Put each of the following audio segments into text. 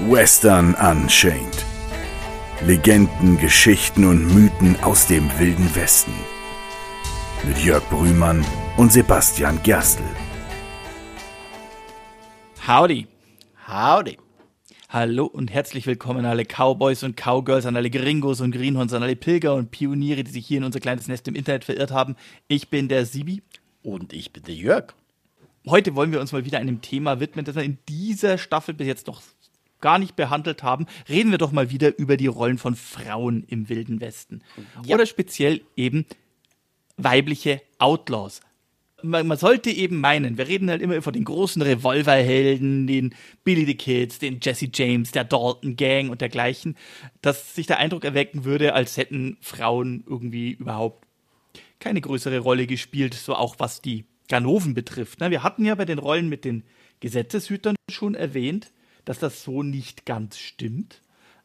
Western Unchained. Legenden, Geschichten und Mythen aus dem Wilden Westen. Mit Jörg Brühmann und Sebastian Gerstl. Howdy. Howdy. Hallo und herzlich willkommen an alle Cowboys und Cowgirls, an alle Gringos und Greenhorns, an alle Pilger und Pioniere, die sich hier in unser kleines Nest im Internet verirrt haben. Ich bin der Sibi. Und ich bin der Jörg. Heute wollen wir uns mal wieder einem Thema widmen, das wir in dieser Staffel bis jetzt noch gar nicht behandelt haben. Reden wir doch mal wieder über die Rollen von Frauen im Wilden Westen. Ja. Oder speziell eben weibliche Outlaws. Man sollte eben meinen, wir reden halt immer von den großen Revolverhelden, den Billy the Kids, den Jesse James, der Dalton Gang und dergleichen, dass sich der Eindruck erwecken würde, als hätten Frauen irgendwie überhaupt keine größere Rolle gespielt, so auch was die Ganoven betrifft. Wir hatten ja bei den Rollen mit den Gesetzeshütern schon erwähnt, dass das so nicht ganz stimmt.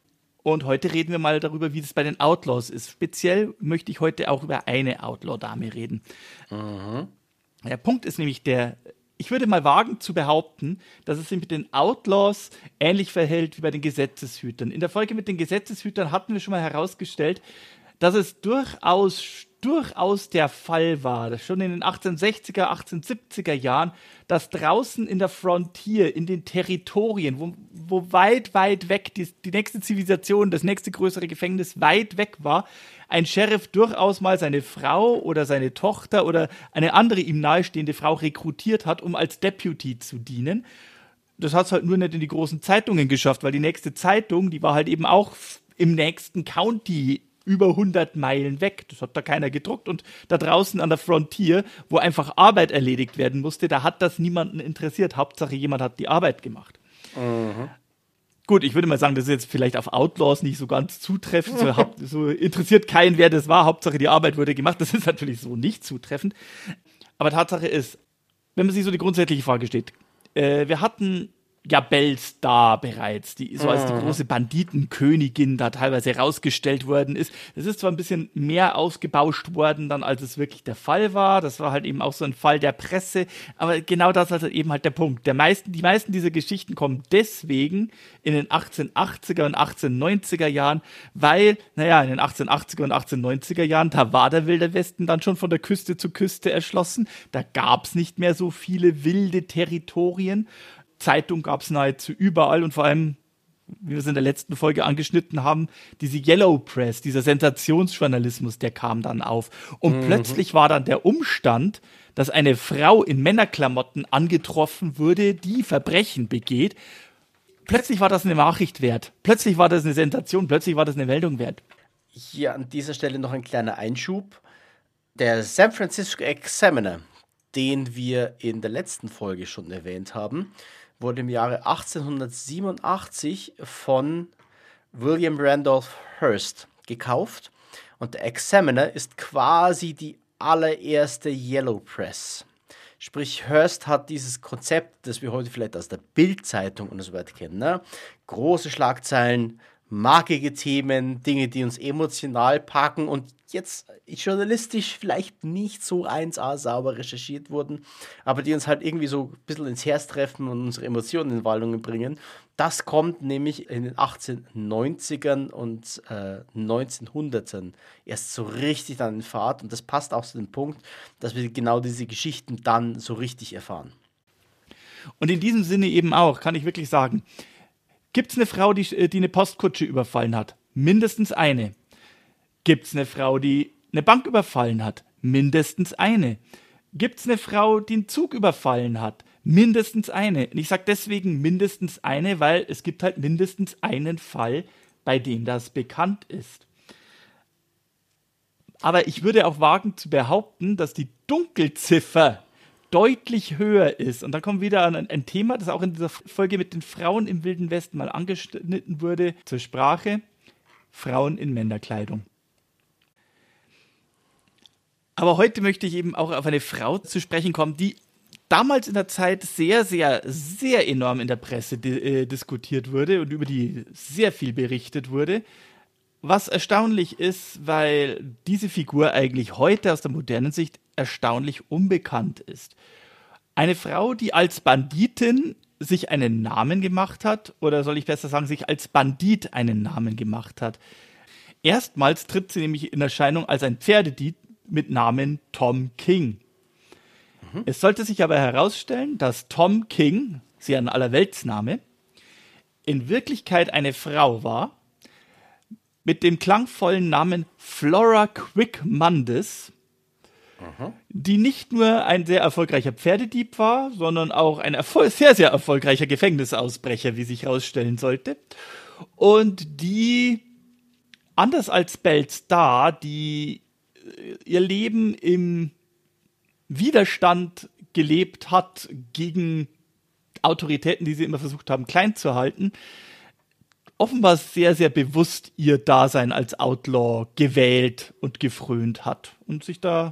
Und heute reden wir mal darüber, wie es bei den Outlaws ist. Speziell möchte ich heute auch über eine Outlaw-Dame reden. Mhm. Der Punkt ist nämlich ich würde mal wagen zu behaupten, dass es sich mit den Outlaws ähnlich verhält wie bei den Gesetzeshütern. In der Folge mit den Gesetzeshütern hatten wir schon mal herausgestellt, dass es durchaus der Fall war, dass schon in den 1860er, 1870er Jahren, dass draußen in der Frontier, in den Territorien, wo weit, weit weg die nächste Zivilisation, das nächste größere Gefängnis weit weg war, ein Sheriff durchaus mal seine Frau oder seine Tochter oder eine andere ihm nahestehende Frau rekrutiert hat, um als Deputy zu dienen. Das hat es halt nur nicht in die großen Zeitungen geschafft, weil die nächste Zeitung, die war halt eben auch im nächsten County über 100 Meilen weg. Das hat da keiner gedruckt. Und da draußen an der Frontier, wo einfach Arbeit erledigt werden musste, da hat das niemanden interessiert. Hauptsache, jemand hat die Arbeit gemacht. Mhm. Gut, ich würde mal sagen, das ist jetzt vielleicht auf Outlaws nicht so ganz zutreffend. So interessiert keinen, wer das war. Hauptsache, die Arbeit wurde gemacht. Das ist natürlich so nicht zutreffend. Aber Tatsache ist, wenn man sich so die grundsätzliche Frage stellt, wir hatten ja Bells da bereits, die so als die große Banditenkönigin da teilweise rausgestellt worden ist. Das ist zwar ein bisschen mehr ausgebauscht worden, dann als es wirklich der Fall war. Das war halt eben auch so ein Fall der Presse. Aber genau das ist halt eben halt der Punkt. Die meisten dieser Geschichten kommen deswegen in den 1880er und 1890er Jahren, weil, in den 1880er und 1890er Jahren, da war der Wilde Westen dann schon von der Küste zu Küste erschlossen. Da gab es nicht mehr so viele wilde Territorien. Zeitung gab es nahezu überall und vor allem, wie wir es in der letzten Folge angeschnitten haben, diese Yellow Press, dieser Sensationsjournalismus, der kam dann auf. Und plötzlich war dann der Umstand, dass eine Frau in Männerklamotten angetroffen wurde, die Verbrechen begeht. Plötzlich war das eine Nachricht wert. Plötzlich war das eine Sensation. Plötzlich war das eine Meldung wert. Hier an dieser Stelle noch ein kleiner Einschub. Der San Francisco Examiner, den wir in der letzten Folge schon erwähnt haben, wurde im Jahre 1887 von William Randolph Hearst gekauft. Und der Examiner ist quasi die allererste Yellow Press. Sprich, Hearst hat dieses Konzept, das wir heute vielleicht aus der Bild-Zeitung und so weiter kennen, ne? Große Schlagzeilen, markige Themen, Dinge, die uns emotional packen und jetzt journalistisch vielleicht nicht so 1A sauber recherchiert wurden, aber die uns halt irgendwie so ein bisschen ins Herz treffen und unsere Emotionen in Wallungen bringen. Das kommt nämlich in den 1890ern und 1900ern erst so richtig dann in Fahrt und das passt auch zu dem Punkt, dass wir genau diese Geschichten dann so richtig erfahren. Und in diesem Sinne eben auch, kann ich wirklich sagen, gibt es eine Frau, die eine Postkutsche überfallen hat? Mindestens eine. Gibt es eine Frau, die eine Bank überfallen hat? Mindestens eine. Gibt es eine Frau, die einen Zug überfallen hat? Mindestens eine. Und ich sage deswegen mindestens eine, weil es gibt halt mindestens einen Fall, bei dem das bekannt ist. Aber ich würde auch wagen zu behaupten, dass die Dunkelziffer deutlich höher ist. Und da kommen wir wieder an ein Thema, das auch in dieser Folge mit den Frauen im Wilden Westen mal angeschnitten wurde, zur Sprache: Frauen in Männerkleidung. Aber heute möchte ich eben auch auf eine Frau zu sprechen kommen, die damals in der Zeit sehr, sehr, sehr enorm in der Presse diskutiert wurde und über die sehr viel berichtet wurde. Was erstaunlich ist, weil diese Figur eigentlich heute aus der modernen Sicht erstaunlich unbekannt ist. Eine Frau, die als Banditin sich einen Namen gemacht hat, oder soll ich besser sagen, sich als Bandit einen Namen gemacht hat. Erstmals tritt sie nämlich in Erscheinung als ein Pferdedieb mit Namen Tom King. Es sollte sich aber herausstellen, dass Tom King, sie ein Allerweltsname, in Wirklichkeit eine Frau war, mit dem klangvollen Namen Flora Quick Mundis, die nicht nur ein sehr erfolgreicher Pferdedieb war, sondern auch ein sehr, sehr erfolgreicher Gefängnisausbrecher, wie sich herausstellen sollte. Und die, anders als Belle Starr, die ihr Leben im Widerstand gelebt hat gegen Autoritäten, die sie immer versucht haben, klein zu halten, offenbar sehr, sehr bewusst ihr Dasein als Outlaw gewählt und gefrönt hat und sich da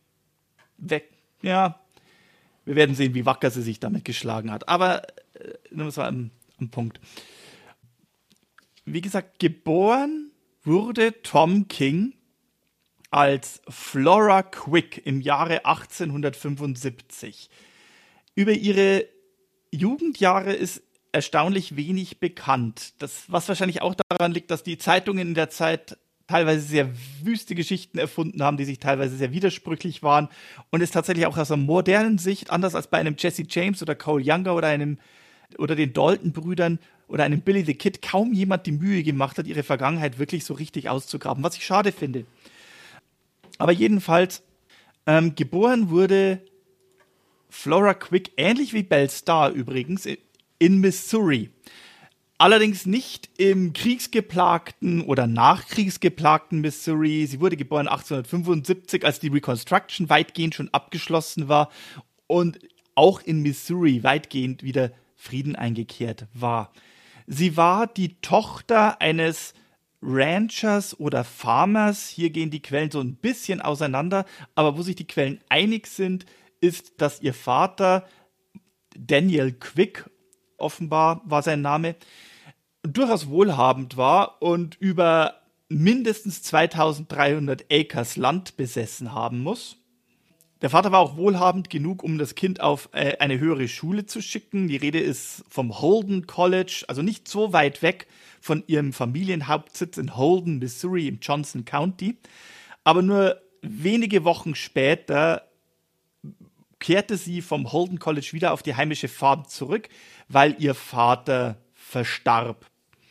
wir werden sehen, wie wacker sie sich damit geschlagen hat. Aber das war am Punkt. Wie gesagt, geboren wurde Tom King als Flora Quick im Jahre 1875. Über ihre Jugendjahre ist erstaunlich wenig bekannt. Was wahrscheinlich auch daran liegt, dass die Zeitungen in der Zeit teilweise sehr wüste Geschichten erfunden haben, die sich teilweise sehr widersprüchlich waren und es tatsächlich auch aus einer modernen Sicht, anders als bei einem Jesse James oder Cole Younger oder den Dalton-Brüdern oder einem Billy the Kid, kaum jemand die Mühe gemacht hat, ihre Vergangenheit wirklich so richtig auszugraben, was ich schade finde. Aber jedenfalls, geboren wurde Flora Quick, ähnlich wie Belle Starr übrigens, in Missouri. Allerdings nicht im kriegsgeplagten oder nachkriegsgeplagten Missouri. Sie wurde geboren 1875, als die Reconstruction weitgehend schon abgeschlossen war und auch in Missouri weitgehend wieder Frieden eingekehrt war. Sie war die Tochter eines Ranchers oder Farmers. Hier gehen die Quellen so ein bisschen auseinander, aber wo sich die Quellen einig sind, ist, dass ihr Vater, Daniel Quick, offenbar war sein Name, durchaus wohlhabend war und über mindestens 2300 Acres Land besessen haben muss. Der Vater war auch wohlhabend genug, um das Kind auf eine höhere Schule zu schicken. Die Rede ist vom Holden College, also nicht so weit weg von ihrem Familienhauptsitz in Holden, Missouri, im Johnson County. Aber nur wenige Wochen später kehrte sie vom Holden College wieder auf die heimische Farm zurück, weil ihr Vater verstarb.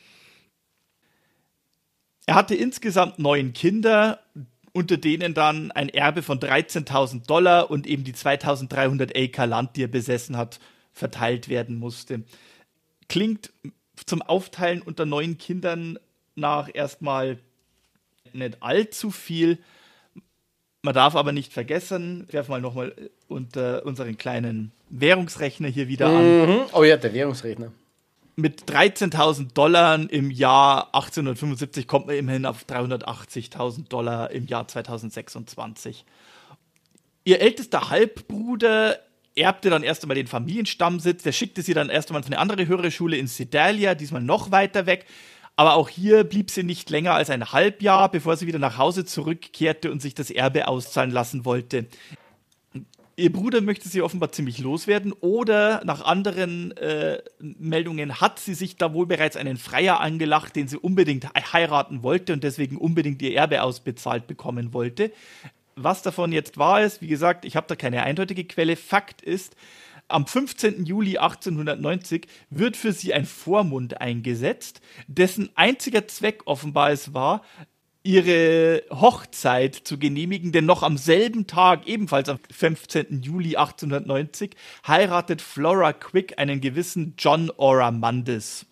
Er hatte insgesamt 9 Kinder, unter denen dann ein Erbe von $13.000 und eben die 2300 Acre Land, die er besessen hat, verteilt werden musste. Klingt zum Aufteilen unter 9 Kindern nach erstmal nicht allzu viel. Man darf aber nicht vergessen, ich werfe mal nochmal unter unseren kleinen Währungsrechner hier wieder an. Oh ja, der Währungsrechner. Mit $13.000 im Jahr 1875 kommt man immerhin auf $380.000 im Jahr 2026. Ihr ältester Halbbruder erbte dann erst einmal den Familienstammsitz. Der schickte sie dann erst einmal auf eine andere höhere Schule in Sedalia, diesmal noch weiter weg. Aber auch hier blieb sie nicht länger als ein Halbjahr, bevor sie wieder nach Hause zurückkehrte und sich das Erbe auszahlen lassen wollte. Ihr Bruder möchte sie offenbar ziemlich loswerden oder nach anderen Meldungen hat sie sich da wohl bereits einen Freier angelacht, den sie unbedingt heiraten wollte und deswegen unbedingt ihr Erbe ausbezahlt bekommen wollte. Was davon jetzt wahr ist, wie gesagt, ich habe da keine eindeutige Quelle. Fakt ist, am 15. Juli 1890 wird für sie ein Vormund eingesetzt, dessen einziger Zweck offenbar es war, ihre Hochzeit zu genehmigen, denn noch am selben Tag, ebenfalls am 15. Juli 1890, heiratet Flora Quick einen gewissen John Oramundis.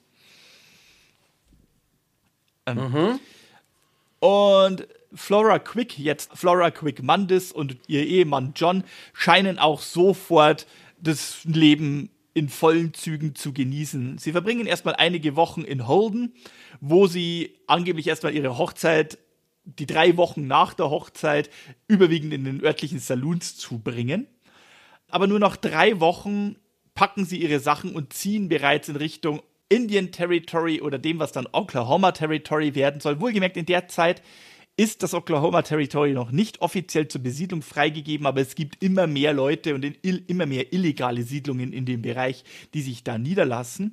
Und Flora Quick Mundis und ihr Ehemann John scheinen auch sofort das Leben in vollen Zügen zu genießen. Sie verbringen erstmal einige Wochen in Holden, wo sie angeblich erstmal ihre Hochzeit, die 3 Wochen nach der Hochzeit, überwiegend in den örtlichen Saloons zubringen. Aber nur nach 3 Wochen packen sie ihre Sachen und ziehen bereits in Richtung Indian Territory oder dem, was dann Oklahoma Territory werden soll. Wohlgemerkt, in der Zeit ist das Oklahoma Territory noch nicht offiziell zur Besiedlung freigegeben, aber es gibt immer mehr Leute und immer mehr illegale Siedlungen in dem Bereich, die sich da niederlassen.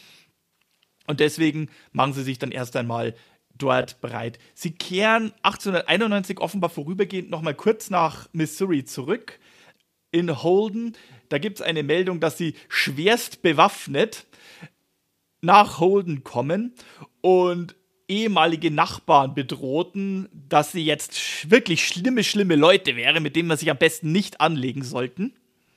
Und deswegen machen sie sich dann erst einmal dort bereit. Sie kehren 1891 offenbar vorübergehend nochmal kurz nach Missouri zurück. In Holden, da gibt es eine Meldung, dass sie schwerst bewaffnet nach Holden kommen und ehemalige Nachbarn bedrohten, dass sie jetzt wirklich schlimme Leute wären, mit denen man sich am besten nicht anlegen sollten.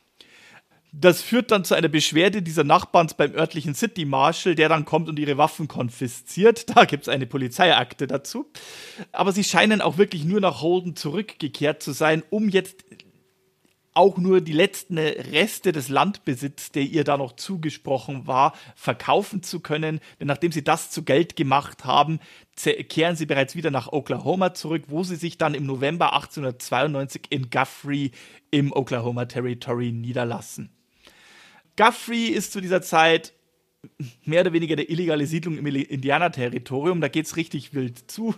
Das führt dann zu einer Beschwerde dieser Nachbarn beim örtlichen City Marshal, der dann kommt und ihre Waffen konfisziert. Da gibt es eine Polizeiakte dazu. Aber sie scheinen auch wirklich nur nach Holden zurückgekehrt zu sein, um jetzt auch nur die letzten Reste des Landbesitzes, der ihr da noch zugesprochen war, verkaufen zu können. Denn nachdem sie das zu Geld gemacht haben, kehren sie bereits wieder nach Oklahoma zurück, wo sie sich dann im November 1892 in Guthrie im Oklahoma Territory niederlassen. Guthrie ist zu dieser Zeit mehr oder weniger der illegale Siedlung im Indianerterritorium. Da geht es richtig wild zu.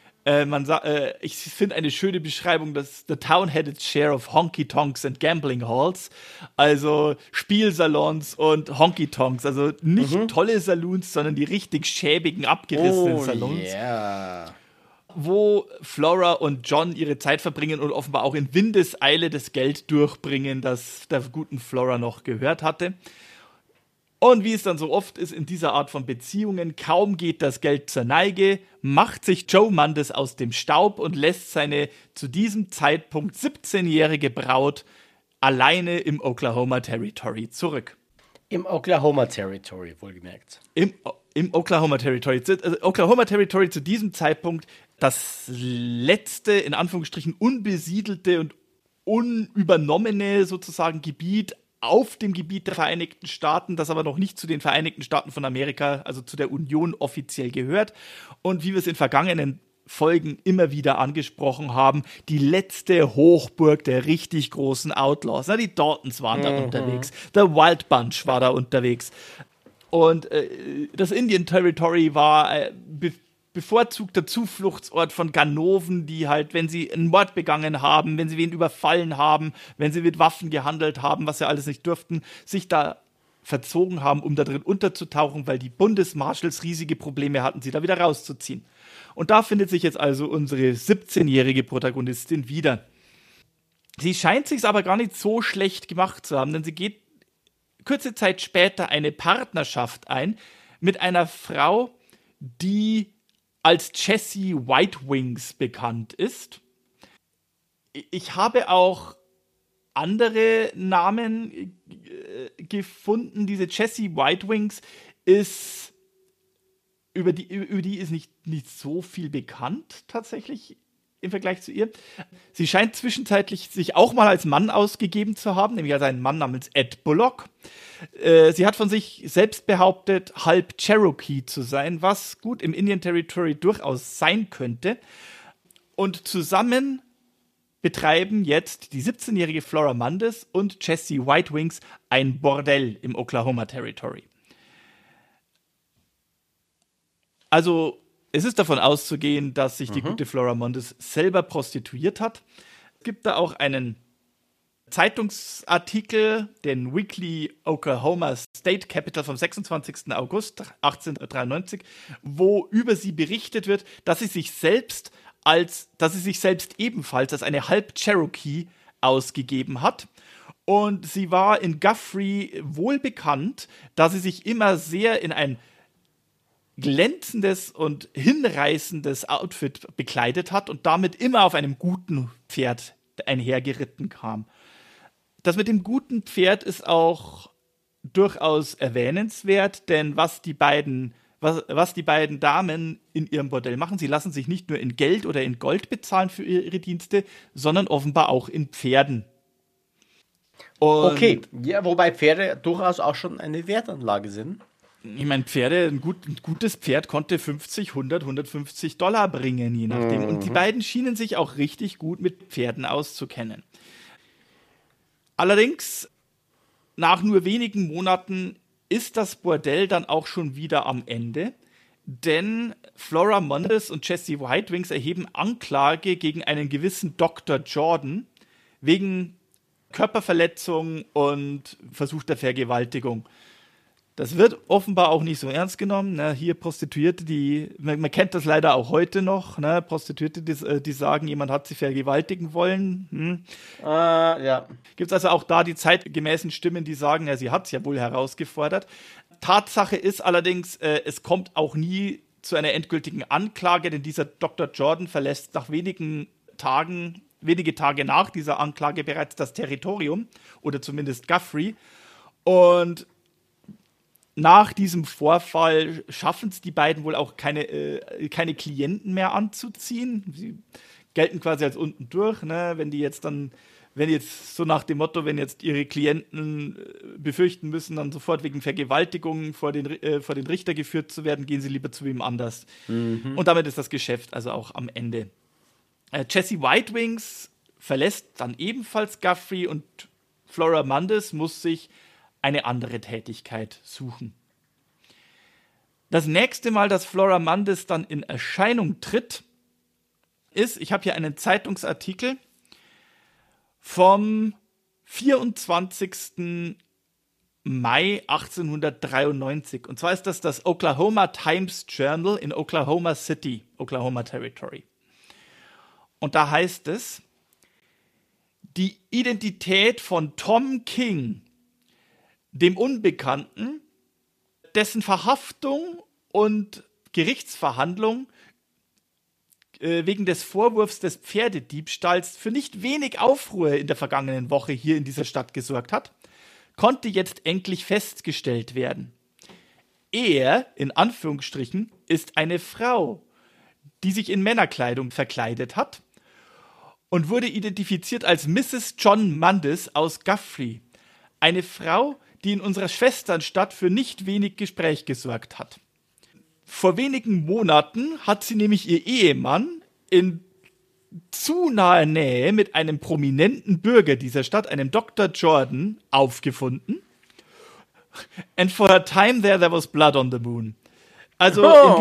Ich finde eine schöne Beschreibung, dass the town had its share of honky-tonks and gambling halls, also Spielsalons und Honky-Tonks, also nicht tolle Saloons, sondern die richtig schäbigen, abgerissenen Salons. Yeah. Wo Flora und John ihre Zeit verbringen und offenbar auch in Windeseile das Geld durchbringen, das der guten Flora noch gehört hatte. Und wie es dann so oft ist in dieser Art von Beziehungen, kaum geht das Geld zur Neige, macht sich Joe Mandes aus dem Staub und lässt seine zu diesem Zeitpunkt 17-jährige Braut alleine im Oklahoma Territory zurück. Im Oklahoma Territory, wohlgemerkt. Im Oklahoma Territory. Also Oklahoma Territory zu diesem Zeitpunkt das letzte, in Anführungsstrichen, unbesiedelte und unübernommene sozusagen Gebiet auf dem Gebiet der Vereinigten Staaten, das aber noch nicht zu den Vereinigten Staaten von Amerika, also zu der Union offiziell gehört. Und wie wir es in vergangenen Folgen immer wieder angesprochen haben, die letzte Hochburg der richtig großen Outlaws. Die Daltons waren da unterwegs, der Wild Bunch war da unterwegs. Und das Indian Territory war bevorzugter Zufluchtsort von Ganoven, die halt, wenn sie einen Mord begangen haben, wenn sie wen überfallen haben, wenn sie mit Waffen gehandelt haben, was sie alles nicht durften, sich da verzogen haben, um da drin unterzutauchen, weil die Bundesmarshals riesige Probleme hatten, sie da wieder rauszuziehen. Und da findet sich jetzt also unsere 17-jährige Protagonistin wieder. Sie scheint sich's aber gar nicht so schlecht gemacht zu haben, denn sie geht kurze Zeit später eine Partnerschaft ein mit einer Frau, die als Jessie White Wings bekannt ist. Ich habe auch andere Namen gefunden. Diese Jessie White Wings ist, über die ist nicht so viel bekannt tatsächlich im Vergleich zu ihr. Sie scheint zwischenzeitlich sich auch mal als Mann ausgegeben zu haben, nämlich als einen Mann namens Ed Bullock. Sie hat von sich selbst behauptet, halb Cherokee zu sein, was gut im Indian Territory durchaus sein könnte. Und zusammen betreiben jetzt die 17-jährige Flora Mandes und Jessie White Wings ein Bordell im Oklahoma Territory. Also es ist davon auszugehen, dass sich die gute Flora Mandes selber prostituiert hat. Es gibt da auch einen Zeitungsartikel, den Weekly Oklahoma State Capital vom 26. August 1893, wo über sie berichtet wird, dass sie sich selbst ebenfalls als eine Halb-Cherokee ausgegeben hat. Und sie war in Guthrie wohl bekannt, da sie sich immer sehr in ein glänzendes und hinreißendes Outfit bekleidet hat und damit immer auf einem guten Pferd einhergeritten kam. Das mit dem guten Pferd ist auch durchaus erwähnenswert, denn was die beiden Damen in ihrem Bordell machen, sie lassen sich nicht nur in Geld oder in Gold bezahlen für ihre Dienste, sondern offenbar auch in Pferden. Und okay, ja, wobei Pferde durchaus auch schon eine Wertanlage sind. Ich meine, ein gutes Pferd konnte 50, 100, 150 $150 bringen, je nachdem. Und die beiden schienen sich auch richtig gut mit Pferden auszukennen. Allerdings, nach nur wenigen Monaten ist das Bordell dann auch schon wieder am Ende, denn Flora Mondes und Jesse White Wings erheben Anklage gegen einen gewissen Dr. Jordan wegen Körperverletzung und versuchter Vergewaltigung. Das wird offenbar auch nicht so ernst genommen. Ne? Hier Prostituierte, man kennt das leider auch heute noch, ne? Prostituierte, die sagen, jemand hat sie vergewaltigen wollen. Ja. Gibt es also auch da die zeitgemäßen Stimmen, die sagen, ja, sie hat es ja wohl herausgefordert. Tatsache ist allerdings, es kommt auch nie zu einer endgültigen Anklage, denn dieser Dr. Jordan verlässt nach wenige Tage nach dieser Anklage bereits das Territorium oder zumindest Guthrie. Und nach diesem Vorfall schaffen es die beiden wohl auch keine Klienten mehr anzuziehen. Sie gelten quasi als unten durch, ne? Wenn jetzt so nach dem Motto, wenn jetzt ihre Klienten befürchten müssen, dann sofort wegen Vergewaltigung vor den Richter geführt zu werden, gehen sie lieber zu wem anders. Und damit ist das Geschäft also auch am Ende. Jesse White Wings verlässt dann ebenfalls Guthrie und Flora Mondes muss sich eine andere Tätigkeit suchen. Das nächste Mal, dass Flora Mondes dann in Erscheinung tritt, ist, ich habe hier einen Zeitungsartikel vom 24. Mai 1893. Und zwar ist das Oklahoma Times Journal in Oklahoma City, Oklahoma Territory. Und da heißt es, die Identität von Tom King, dem Unbekannten, dessen Verhaftung und Gerichtsverhandlung wegen des Vorwurfs des Pferdediebstahls für nicht wenig Aufruhr in der vergangenen Woche hier in dieser Stadt gesorgt hat, konnte jetzt endlich festgestellt werden. Er, in Anführungsstrichen, ist eine Frau, die sich in Männerkleidung verkleidet hat und wurde identifiziert als Mrs. John Mondes aus Guthrie. Eine Frau, die in unserer Schwesternstadt für nicht wenig Gespräch gesorgt hat. Vor wenigen Monaten hat sie nämlich ihr Ehemann in zu naher Nähe mit einem prominenten Bürger dieser Stadt, einem Dr. Jordan, aufgefunden. And for a time there was blood on the moon. Also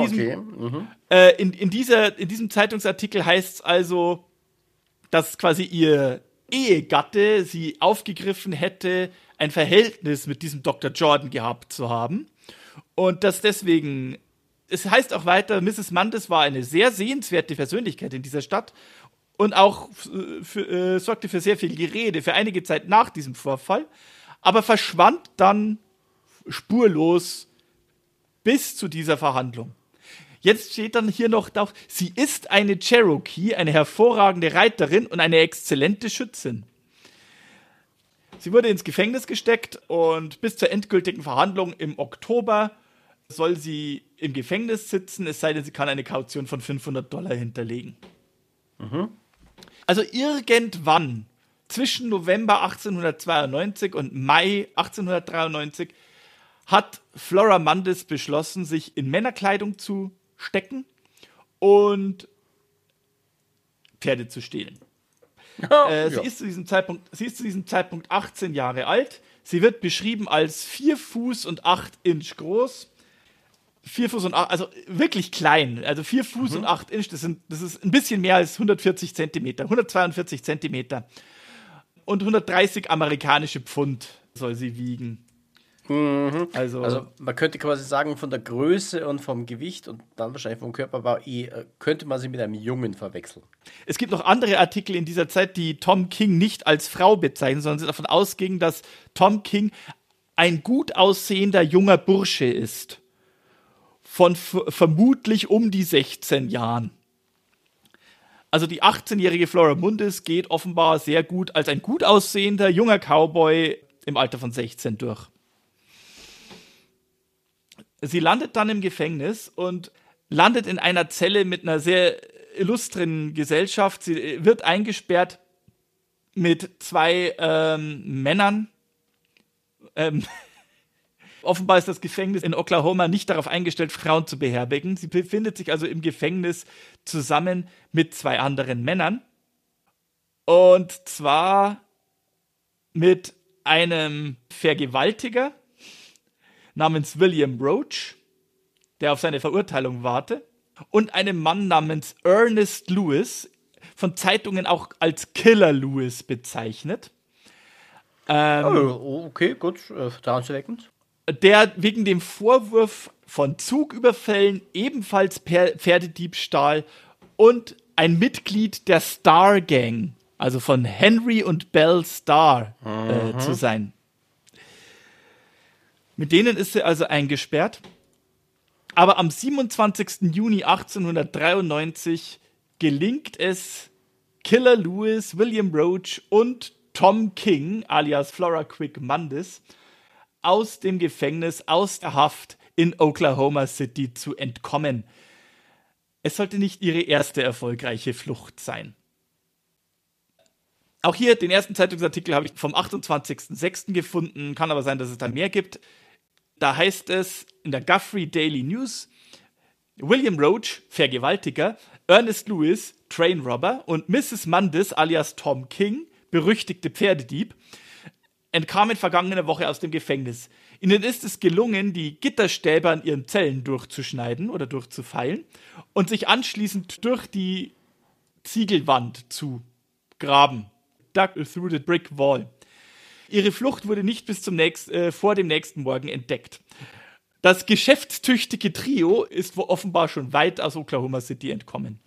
in diesem Zeitungsartikel heißt es also, dass quasi ihr Ehegatte sie aufgegriffen hätte, ein Verhältnis mit diesem Dr. Jordan gehabt zu haben. Und dass deswegen, es heißt auch weiter, Mrs. Mondes war eine sehr sehenswerte Persönlichkeit in dieser Stadt und auch sorgte für sehr viel Gerede für einige Zeit nach diesem Vorfall, aber verschwand dann spurlos bis zu dieser Verhandlung. Jetzt steht dann hier noch drauf, sie ist eine Cherokee, eine hervorragende Reiterin und eine exzellente Schützin. Sie wurde ins Gefängnis gesteckt und bis zur endgültigen Verhandlung im Oktober soll sie im Gefängnis sitzen, es sei denn, sie kann eine Kaution von $500 hinterlegen. Also irgendwann zwischen November 1892 und Mai 1893 hat Flora Mondes beschlossen, sich in Männerkleidung zu stecken und Pferde zu stehlen. Sie ist zu diesem Zeitpunkt 18 Jahre alt. Sie wird beschrieben als 4 Fuß und 8 Inch groß. 4 Fuß und 8, also wirklich klein. Also 4 Fuß und 8 Inch, das ist ein bisschen mehr als 140 Zentimeter. 142 Zentimeter. Und 130 amerikanische Pfund soll sie wiegen. Also man könnte quasi sagen, von der Größe und vom Gewicht und dann wahrscheinlich vom Körperbau könnte man sie mit einem Jungen verwechseln. Es gibt noch andere Artikel in dieser Zeit, die Tom King nicht als Frau bezeichnen, sondern sie davon ausgingen, dass Tom King ein gut aussehender junger Bursche ist. Von vermutlich um die 16 Jahren. Also die 18-jährige Flora Mondes geht offenbar sehr gut als ein gut aussehender junger Cowboy im Alter von 16 durch. Sie landet dann im Gefängnis und landet in einer Zelle mit einer sehr illustren Gesellschaft. Sie wird eingesperrt mit 2 Männern. Offenbar ist das Gefängnis in Oklahoma nicht darauf eingestellt, Frauen zu beherbergen. Sie befindet sich also im Gefängnis zusammen mit 2 anderen Männern. Und zwar mit einem Vergewaltiger namens William Roach der auf seine Verurteilung warte, und einem Mann namens Ernest Lewis, von Zeitungen auch als Killer Lewis bezeichnet. Okay, gut, vertrauenserweckend. Der wegen dem Vorwurf von Zugüberfällen, ebenfalls Pferdediebstahl und ein Mitglied der Star Gang, also von Henry und Belle Starr, zu sein. Mit denen ist er also eingesperrt. Aber am 27. Juni 1893 gelingt es Killer Lewis, William Roach und Tom King, alias Flora Quick Mundis, aus dem Gefängnis, aus der Haft in Oklahoma City zu entkommen. Es sollte nicht ihre erste erfolgreiche Flucht sein. Auch hier, den ersten Zeitungsartikel habe ich vom 28.06. gefunden, kann aber sein, dass es da mehr gibt. Da heißt es in der Guthrie Daily News: William Roach, Vergewaltiger, Ernest Lewis, Trainrobber und Mrs. Mundis alias Tom King, berüchtigte Pferdedieb, entkamen vergangene Woche aus dem Gefängnis. Ihnen ist es gelungen, die Gitterstäbe an ihren Zellen durchzuschneiden oder durchzufeilen und sich anschließend durch die Ziegelwand zu graben. Dug through the brick wall. Ihre Flucht wurde nicht bis vor dem nächsten Morgen entdeckt. Das geschäftstüchtige Trio ist offenbar schon weit aus Oklahoma City entkommen.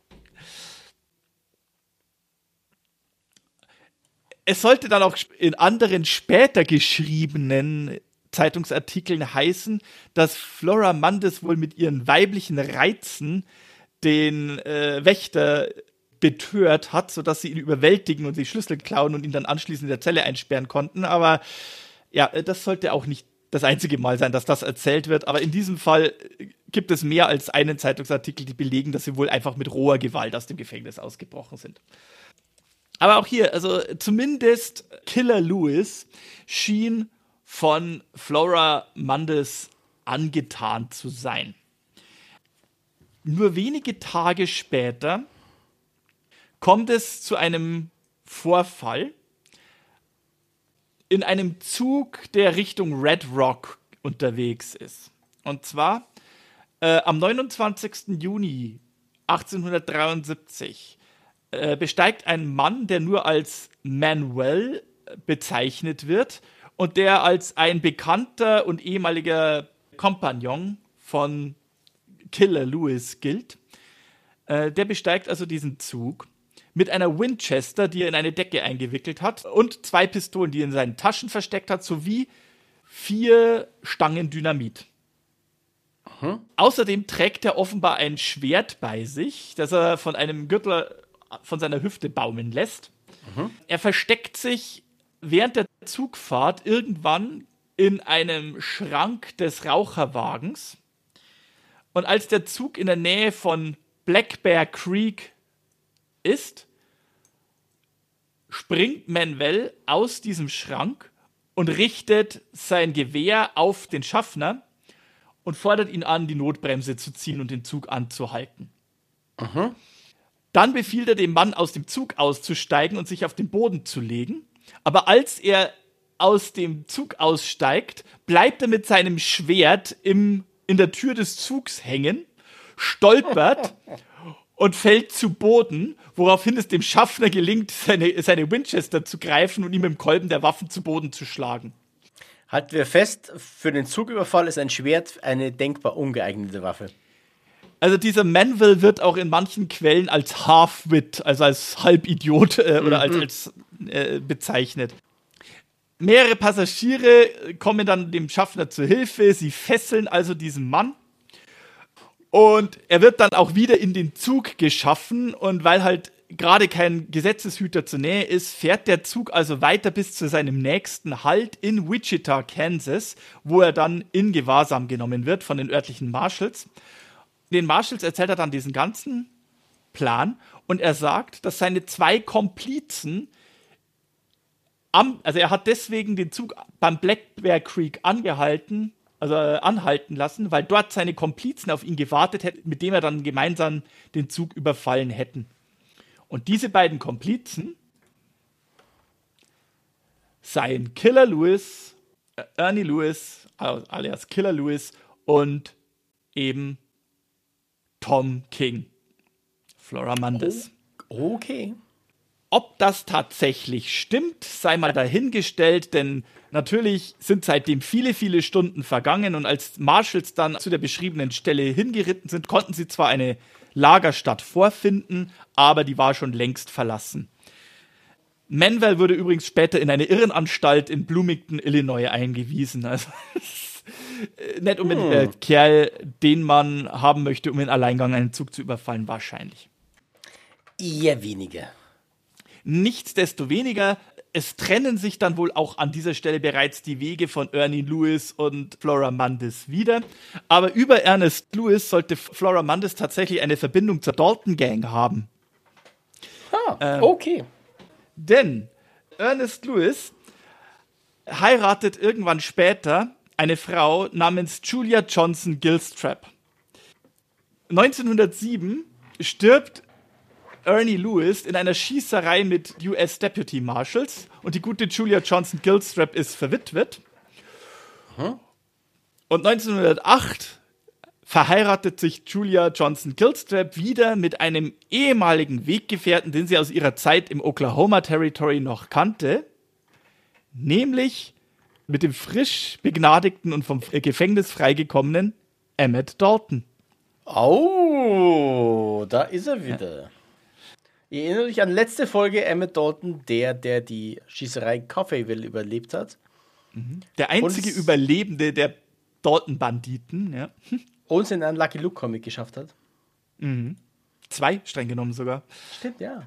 Es sollte dann auch in anderen später geschriebenen Zeitungsartikeln heißen, dass Flora Mundis wohl mit ihren weiblichen Reizen den Wächter betört hat, sodass sie ihn überwältigen und die Schlüssel klauen und ihn dann anschließend in der Zelle einsperren konnten. Aber ja, das sollte auch nicht das einzige Mal sein, dass das erzählt wird. Aber in diesem Fall gibt es mehr als einen Zeitungsartikel, die belegen, dass sie wohl einfach mit roher Gewalt aus dem Gefängnis ausgebrochen sind. Aber auch hier, also zumindest Killer Lewis schien von Flora Mundis angetan zu sein. Nur wenige Tage später kommt es zu einem Vorfall in einem Zug, der Richtung Red Rock unterwegs ist. Und zwar am 29. Juni 1873 besteigt ein Mann, der nur als Manuel bezeichnet wird und der als ein bekannter und ehemaliger Kompagnon von Killer Lewis gilt. Der besteigt also diesen Zug mit einer Winchester, die er in eine Decke eingewickelt hat, und 2 Pistolen, die er in seinen Taschen versteckt hat, sowie 4 Stangen Dynamit. Außerdem trägt er offenbar ein Schwert bei sich, das er von einem Gürtel von seiner Hüfte baumeln lässt. Er versteckt sich während der Zugfahrt irgendwann in einem Schrank des Raucherwagens. Und als der Zug in der Nähe von Black Bear Creek ist, springt Manuel aus diesem Schrank und richtet sein Gewehr auf den Schaffner und fordert ihn an, die Notbremse zu ziehen und den Zug anzuhalten. Dann befiehlt er dem Mann, aus dem Zug auszusteigen und sich auf den Boden zu legen. Aber als er aus dem Zug aussteigt, bleibt er mit seinem Schwert in der Tür des Zugs hängen, stolpert und fällt zu Boden, woraufhin es dem Schaffner gelingt, seine Winchester zu greifen und ihm mit dem Kolben der Waffen zu Boden zu schlagen. Halten wir fest, für den Zugüberfall ist ein Schwert eine denkbar ungeeignete Waffe. Also dieser Manuel wird auch in manchen Quellen als Half-Wit, also als Halbidiot oder als bezeichnet. Mehrere Passagiere kommen dann dem Schaffner zur Hilfe, sie fesseln also diesen Mann. Und er wird dann auch wieder in den Zug geschaffen, und weil halt gerade kein Gesetzeshüter zur Nähe ist, fährt der Zug also weiter bis zu seinem nächsten Halt in Wichita, Kansas, wo er dann in Gewahrsam genommen wird von den örtlichen Marshals. Den Marshals erzählt er dann diesen ganzen Plan und er sagt, dass seine 2 Komplizen also er hat deswegen den Zug beim Black Bear Creek anhalten lassen, weil dort seine Komplizen auf ihn gewartet hätten, mit dem er dann gemeinsam den Zug überfallen hätten. Und diese beiden Komplizen seien Killer Lewis, Ernie Lewis, alias Killer Lewis und eben Tom King, Flora Mandes. Okay. Ob das tatsächlich stimmt, sei mal dahingestellt, denn natürlich sind seitdem viele, viele Stunden vergangen und als Marshals dann zu der beschriebenen Stelle hingeritten sind, konnten sie zwar eine Lagerstatt vorfinden, aber die war schon längst verlassen. Manuel wurde übrigens später in eine Irrenanstalt in Bloomington, Illinois eingewiesen. Also nicht unbedingt der Kerl, den man haben möchte, um in Alleingang einen Zug zu überfallen, wahrscheinlich. Eher weniger. Nichtsdestoweniger, es trennen sich dann wohl auch an dieser Stelle bereits die Wege von Ernie Lewis und Flora Mandes wieder. Aber über Ernest Lewis sollte Flora Mandes tatsächlich eine Verbindung zur Dalton Gang haben. Okay. Denn Ernest Lewis heiratet irgendwann später eine Frau namens Julia Johnson Gilstrap. 1907 stirbt Ernie Lewis in einer Schießerei mit US Deputy Marshals und die gute Julia Johnson Gilstrap ist verwitwet. Und 1908 verheiratet sich Julia Johnson Gilstrap wieder mit einem ehemaligen Weggefährten, den sie aus ihrer Zeit im Oklahoma Territory noch kannte, nämlich mit dem frisch begnadigten und vom Gefängnis freigekommenen Emmett Dalton. Oh, da ist er wieder. Ja. Ich erinnere mich an letzte Folge Emmett Dalton, der die Schießerei in Coffeyville überlebt hat. Der einzige Überlebende der Dalton-Banditen, ja. Und in einen Lucky Luke Comic geschafft hat. 2, streng genommen sogar. Stimmt, ja.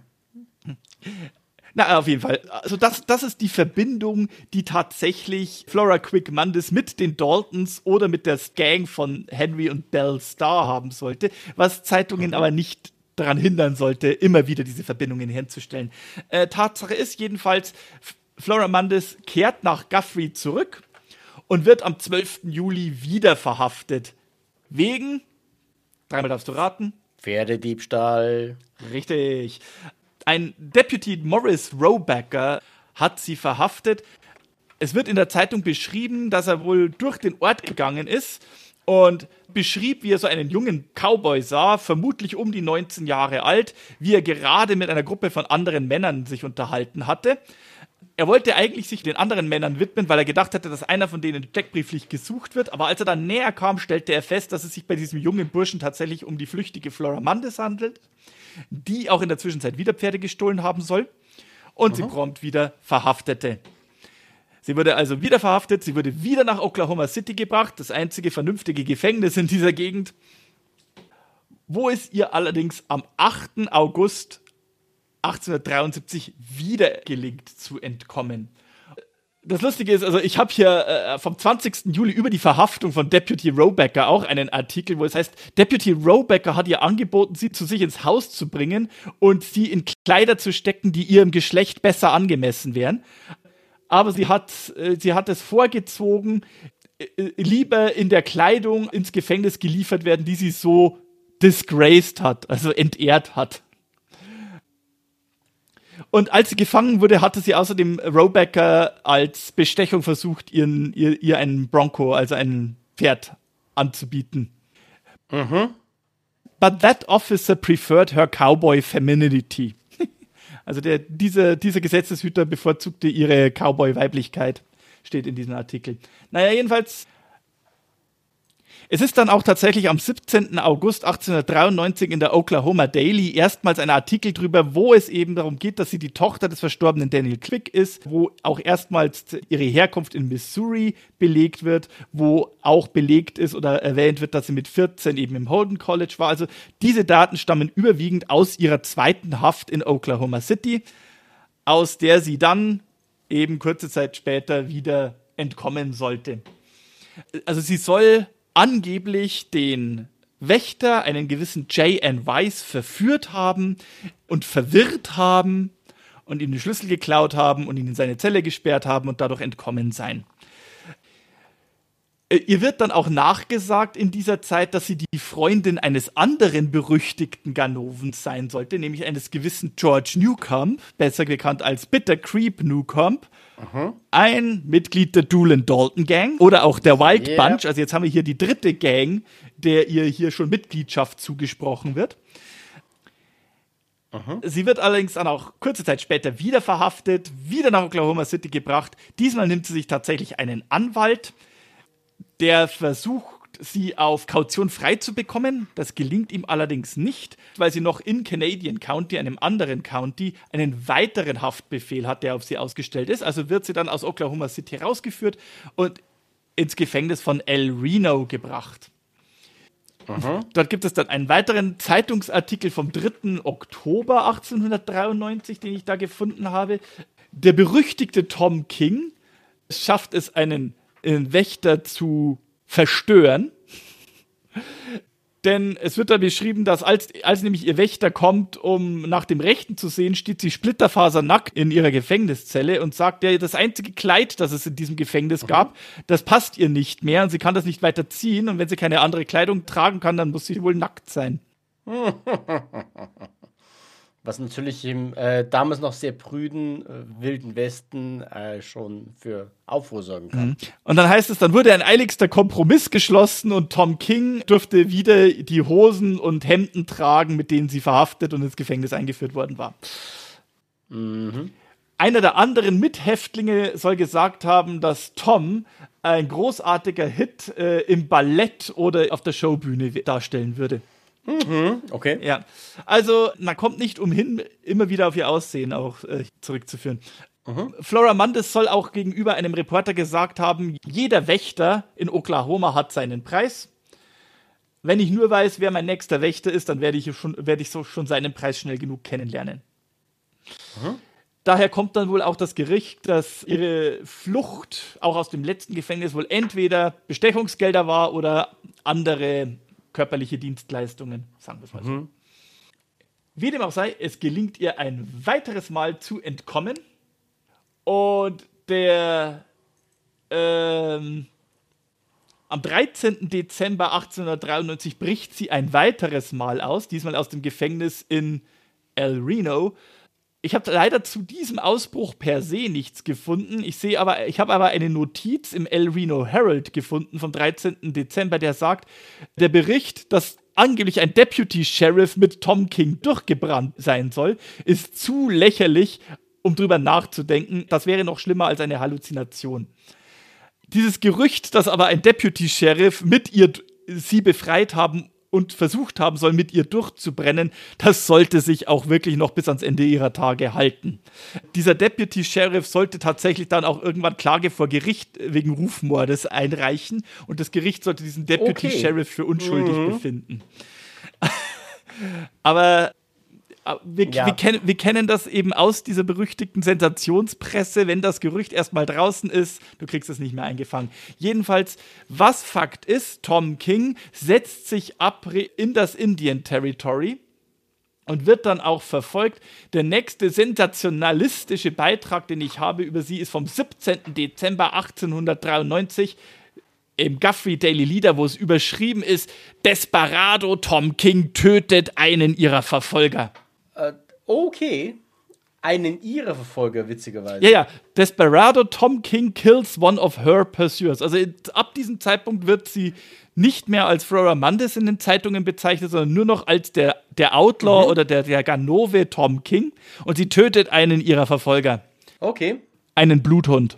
Na, auf jeden Fall. Also das ist die Verbindung, die tatsächlich Flora Quick Mandes mit den Daltons oder mit der Gang von Henry und Belle Starr haben sollte, was Zeitungen aber nicht daran hindern sollte, immer wieder diese Verbindungen herzustellen. Tatsache ist jedenfalls, Flora Mandes kehrt nach Guthrie zurück und wird am 12. Juli wieder verhaftet. Wegen, dreimal darfst du raten. Pferdediebstahl. Richtig. Ein Deputy Morris Roebacker hat sie verhaftet. Es wird in der Zeitung beschrieben, dass er wohl durch den Ort gegangen ist und beschrieb, wie er so einen jungen Cowboy sah, vermutlich um die 19 Jahre alt, wie er gerade mit einer Gruppe von anderen Männern sich unterhalten hatte. Er wollte eigentlich sich den anderen Männern widmen, weil er gedacht hatte, dass einer von denen steckbrieflich gesucht wird. Aber als er dann näher kam, stellte er fest, dass es sich bei diesem jungen Burschen tatsächlich um die flüchtige Flora Mandes handelt, die auch in der Zwischenzeit wieder Pferde gestohlen haben soll und sie prompt wieder verhaftete. Sie wurde also wieder verhaftet, sie wurde wieder nach Oklahoma City gebracht, das einzige vernünftige Gefängnis in dieser Gegend, wo es ihr allerdings am 8. August 1873 wieder gelingt zu entkommen. Das Lustige ist, also ich habe hier vom 20. Juli über die Verhaftung von Deputy Roebacker auch einen Artikel, wo es heißt, Deputy Roebacker hat ihr angeboten, sie zu sich ins Haus zu bringen und sie in Kleider zu stecken, die ihrem Geschlecht besser angemessen wären. Aber sie hat es vorgezogen, lieber in der Kleidung ins Gefängnis geliefert werden, die sie so disgraced hat, also entehrt hat. Und als sie gefangen wurde, hatte sie außerdem Roebacker als Bestechung versucht, ihr einen Bronco, also ein Pferd, anzubieten. But that officer preferred her cowboy femininity. Also dieser Gesetzeshüter bevorzugte ihre Cowboy-Weiblichkeit, steht in diesem Artikel. Naja, jedenfalls, es ist dann auch tatsächlich am 17. August 1893 in der Oklahoma Daily erstmals ein Artikel drüber, wo es eben darum geht, dass sie die Tochter des verstorbenen Daniel Quick ist, wo auch erstmals ihre Herkunft in Missouri belegt wird, wo auch belegt ist oder erwähnt wird, dass sie mit 14 eben im Holden College war. Also diese Daten stammen überwiegend aus ihrer zweiten Haft in Oklahoma City, aus der sie dann eben kurze Zeit später wieder entkommen sollte. Also sie soll angeblich den Wächter, einen gewissen J.N. Weiss, verführt haben und verwirrt haben und ihm den Schlüssel geklaut haben und ihn in seine Zelle gesperrt haben und dadurch entkommen sein. Ihr wird dann auch nachgesagt in dieser Zeit, dass sie die Freundin eines anderen berüchtigten Ganovens sein sollte, nämlich eines gewissen George Newcomb, besser bekannt als Bitter Creep Newcomb, ein Mitglied der Doolin Dalton Gang oder auch der Wild Bunch. Also jetzt haben wir hier die dritte Gang, der ihr hier schon Mitgliedschaft zugesprochen wird. Sie wird allerdings dann auch kurze Zeit später wieder verhaftet, wieder nach Oklahoma City gebracht. Diesmal nimmt sie sich tatsächlich einen Anwalt, der versucht, sie auf Kaution frei zu bekommen. Das gelingt ihm allerdings nicht, weil sie noch in Canadian County, einem anderen County, einen weiteren Haftbefehl hat, der auf sie ausgestellt ist. Also wird sie dann aus Oklahoma City rausgeführt und ins Gefängnis von El Reno gebracht. Dort gibt es dann einen weiteren Zeitungsartikel vom 3. Oktober 1893, den ich da gefunden habe. Der berüchtigte Tom King schafft es, einen Wächter zu verstören. Denn es wird da beschrieben, dass als nämlich ihr Wächter kommt, um nach dem Rechten zu sehen, steht sie splitterfasernackt in ihrer Gefängniszelle und sagt, ja, das einzige Kleid, das es in diesem Gefängnis gab, das passt ihr nicht mehr und sie kann das nicht weiter ziehen und wenn sie keine andere Kleidung tragen kann, dann muss sie wohl nackt sein. Was natürlich im damals noch sehr prüden Wilden Westen schon für Aufruhr sorgen kann. Und dann heißt es, dann wurde ein eiligster Kompromiss geschlossen und Tom King durfte wieder die Hosen und Hemden tragen, mit denen sie verhaftet und ins Gefängnis eingeführt worden war. Einer der anderen Mithäftlinge soll gesagt haben, dass Tom ein großartiger Hit im Ballett oder auf der Showbühne darstellen würde. Okay. Ja, also man kommt nicht umhin, immer wieder auf ihr Aussehen auch zurückzuführen. Flora Mundis soll auch gegenüber einem Reporter gesagt haben, jeder Wächter in Oklahoma hat seinen Preis. Wenn ich nur weiß, wer mein nächster Wächter ist, dann werde ich schon seinen Preis schnell genug kennenlernen. Daher kommt dann wohl auch das Gericht, dass ihre Flucht auch aus dem letzten Gefängnis wohl entweder Bestechungsgelder war oder andere körperliche Dienstleistungen, sagen wir es mal so. Wie dem auch sei, es gelingt ihr ein weiteres Mal zu entkommen und am 13. Dezember 1893 bricht sie ein weiteres Mal aus, diesmal aus dem Gefängnis in El Reno. Ich habe leider zu diesem Ausbruch per se nichts gefunden. Ich habe aber eine Notiz im El Reno Herald gefunden vom 13. Dezember, der sagt, der Bericht, dass angeblich ein Deputy Sheriff mit Tom King durchgebrannt sein soll, ist zu lächerlich, um drüber nachzudenken. Das wäre noch schlimmer als eine Halluzination. Dieses Gerücht, dass aber ein Deputy Sheriff sie befreit haben und versucht haben soll, mit ihr durchzubrennen, das sollte sich auch wirklich noch bis ans Ende ihrer Tage halten. Dieser Deputy Sheriff sollte tatsächlich dann auch irgendwann Klage vor Gericht wegen Rufmordes einreichen und das Gericht sollte diesen Deputy Sheriff für unschuldig befinden. Aber wir kennen das eben aus dieser berüchtigten Sensationspresse, wenn das Gerücht erstmal draußen ist, du kriegst es nicht mehr eingefangen. Jedenfalls, was Fakt ist, Tom King setzt sich ab in das Indian Territory und wird dann auch verfolgt. Der nächste sensationalistische Beitrag, den ich habe über sie, ist vom 17. Dezember 1893 im Guthrie Daily Leader, wo es überschrieben ist, Desperado Tom King tötet einen ihrer Verfolger. Okay. Einen ihrer Verfolger, witzigerweise. Ja. Desperado Tom King kills one of her pursuers. Also ab diesem Zeitpunkt wird sie nicht mehr als Flora Mundis in den Zeitungen bezeichnet, sondern nur noch als der Outlaw oder der Ganove Tom King. Und sie tötet einen ihrer Verfolger. Okay. Einen Bluthund.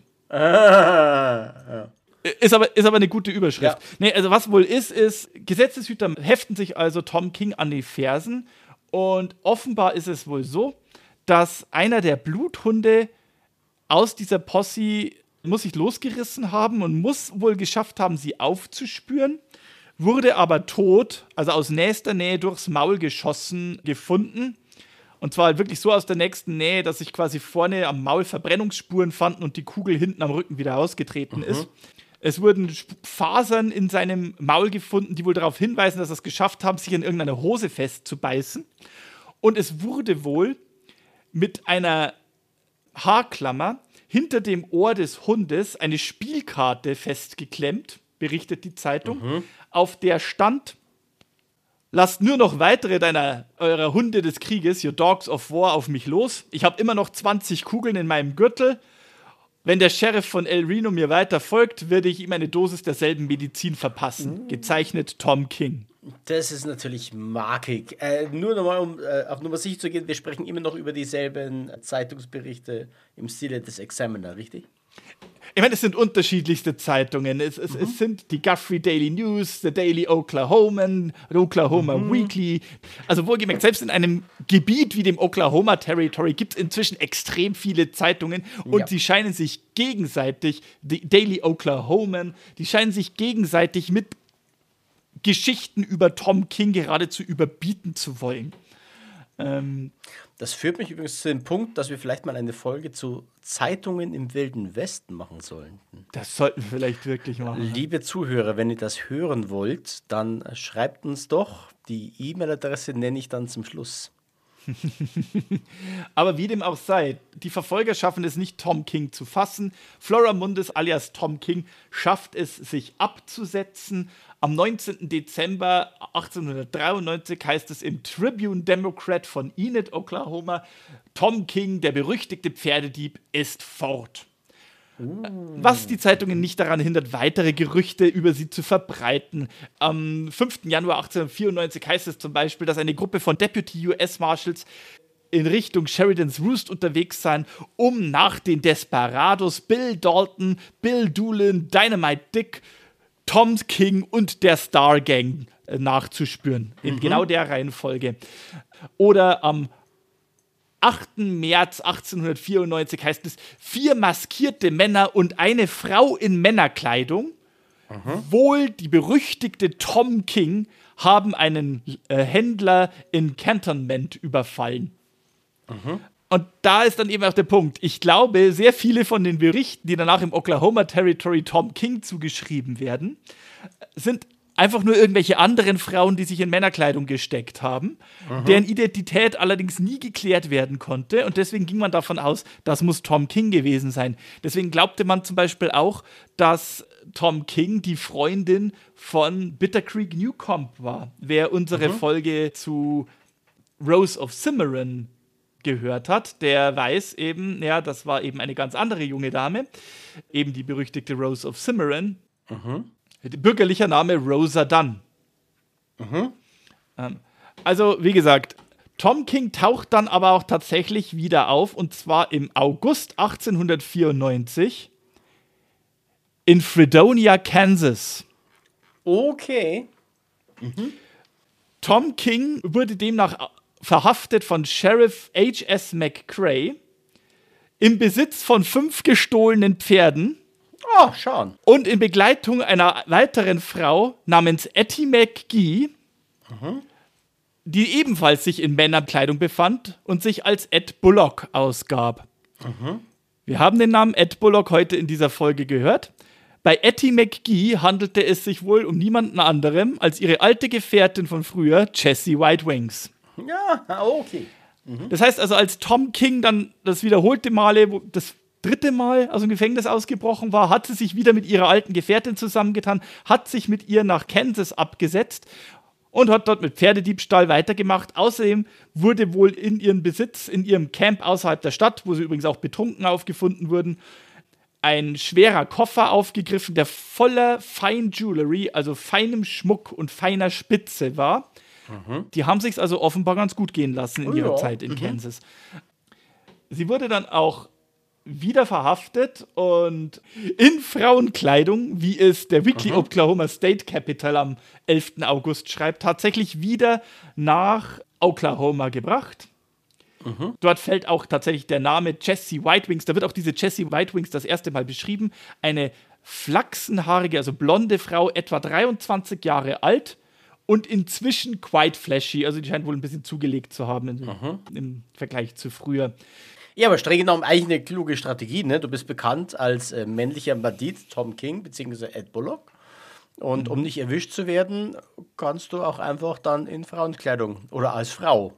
Ist aber eine gute Überschrift. Ja. Nee, also was wohl ist, Gesetzeshüter heften sich also Tom King an die Fersen. Und offenbar ist es wohl so, dass einer der Bluthunde aus dieser Posse muss sich losgerissen haben und muss wohl geschafft haben, sie aufzuspüren, wurde aber tot, also aus nächster Nähe durchs Maul geschossen, gefunden. Und zwar halt wirklich so aus der nächsten Nähe, dass sich quasi vorne am Maul Verbrennungsspuren fanden und die Kugel hinten am Rücken wieder ausgetreten ist. Es wurden Fasern in seinem Maul gefunden, die wohl darauf hinweisen, dass er es geschafft haben, sich in irgendeiner Hose festzubeißen. Und es wurde wohl mit einer Haarklammer hinter dem Ohr des Hundes eine Spielkarte festgeklemmt, berichtet die Zeitung, auf der stand: Lasst nur noch weitere eurer Hunde des Krieges, your dogs of war, auf mich los. Ich habe immer noch 20 Kugeln in meinem Gürtel. Wenn der Sheriff von El Reno mir weiter folgt, werde ich ihm eine Dosis derselben Medizin verpassen. Gezeichnet Tom King. Das ist natürlich markig. Nur nochmal, um auf Nummer sicher zu gehen, wir sprechen immer noch über dieselben Zeitungsberichte im Stile des Examiner, richtig? Ich meine, es sind unterschiedlichste Zeitungen. Es sind die Guthrie Daily News, The Daily Oklahoman, Oklahoma Weekly. Also wohlgemerkt, selbst in einem Gebiet wie dem Oklahoma Territory gibt es inzwischen extrem viele Zeitungen und sie scheinen sich gegenseitig, die Daily Oklahoman, die scheinen sich gegenseitig mit Geschichten über Tom King geradezu überbieten zu wollen. Das führt mich übrigens zu dem Punkt, dass wir vielleicht mal eine Folge zu Zeitungen im Wilden Westen machen sollten. Das sollten wir vielleicht wirklich machen. Liebe Zuhörer, wenn ihr das hören wollt, dann schreibt uns doch. Die E-Mail-Adresse nenne ich dann zum Schluss. Aber wie dem auch sei, die Verfolger schaffen es nicht, Tom King zu fassen. Flora Mundis alias Tom King schafft es, sich abzusetzen. Am 19. Dezember 1893 heißt es im Tribune Democrat von Enid, Oklahoma, Tom King, der berüchtigte Pferdedieb, ist fort. Was die Zeitungen nicht daran hindert, weitere Gerüchte über sie zu verbreiten. Am 5. Januar 1894 heißt es zum Beispiel, dass eine Gruppe von Deputy US Marshals in Richtung Sheridans Roost unterwegs seien, um nach den Desperados Bill Dalton, Bill Doolin, Dynamite Dick, Tom King und der Star Gang nachzuspüren. In genau der Reihenfolge. Oder am 8. März 1894 heißt es, 4 maskierte Männer und eine Frau in Männerkleidung, wohl die berüchtigte Tom King, haben einen Händler in Cantonment überfallen. Und da ist dann eben auch der Punkt. Ich glaube, sehr viele von den Berichten, die danach im Oklahoma Territory Tom King zugeschrieben werden, sind einfach nur irgendwelche anderen Frauen, die sich in Männerkleidung gesteckt haben, deren Identität allerdings nie geklärt werden konnte. Und deswegen ging man davon aus, das muss Tom King gewesen sein. Deswegen glaubte man zum Beispiel auch, dass Tom King die Freundin von Bitter Creek Newcomb war. Wer unsere Folge zu Rose of Cimarron gehört hat, der weiß eben, ja, das war eben eine ganz andere junge Dame, eben die berüchtigte Rose of Cimarron. Bürgerlicher Name Rosa Dunn. Also, wie gesagt, Tom King taucht dann aber auch tatsächlich wieder auf, und zwar im August 1894 in Fredonia, Kansas. Okay. Tom King wurde demnach verhaftet von Sheriff H.S. McCrae im Besitz von 5 gestohlenen Pferden. Oh, schauen. Und in Begleitung einer weiteren Frau namens Etty McGee, die ebenfalls sich in Männerkleidung befand und sich als Ed Bullock ausgab. Wir haben den Namen Ed Bullock heute in dieser Folge gehört. Bei Etty McGee handelte es sich wohl um niemanden anderen als ihre alte Gefährtin von früher, Jessie White Wings. Ja, okay. Das heißt also, als Tom King dann das wiederholte Male, das 3. Mal aus dem Gefängnis ausgebrochen war, hat sie sich wieder mit ihrer alten Gefährtin zusammengetan, hat sich mit ihr nach Kansas abgesetzt und hat dort mit Pferdediebstahl weitergemacht. Außerdem wurde wohl in ihrem Besitz, in ihrem Camp außerhalb der Stadt, wo sie übrigens auch betrunken aufgefunden wurden, ein schwerer Koffer aufgegriffen, der voller Fine Jewelry, also feinem Schmuck und feiner Spitze war. Die haben sich also offenbar ganz gut gehen lassen in ihrer Zeit in Kansas. Sie wurde dann auch wieder verhaftet und in Frauenkleidung, wie es der Weekly Oklahoma State Capital am 11. August schreibt, tatsächlich wieder nach Oklahoma gebracht. Dort fällt auch tatsächlich der Name Jessie White Wings. Da wird auch diese Jessie White Wings das erste Mal beschrieben. Eine flachsenhaarige, also blonde Frau, etwa 23 Jahre alt und inzwischen quite flashy. Also die scheint wohl ein bisschen zugelegt zu haben im Vergleich zu früher. Ja, aber streng genommen eigentlich eine kluge Strategie, ne? Du bist bekannt als männlicher Bandit, Tom King bzw. Ed Bullock. Und um nicht erwischt zu werden, kannst du auch einfach dann in Frauenkleidung oder als Frau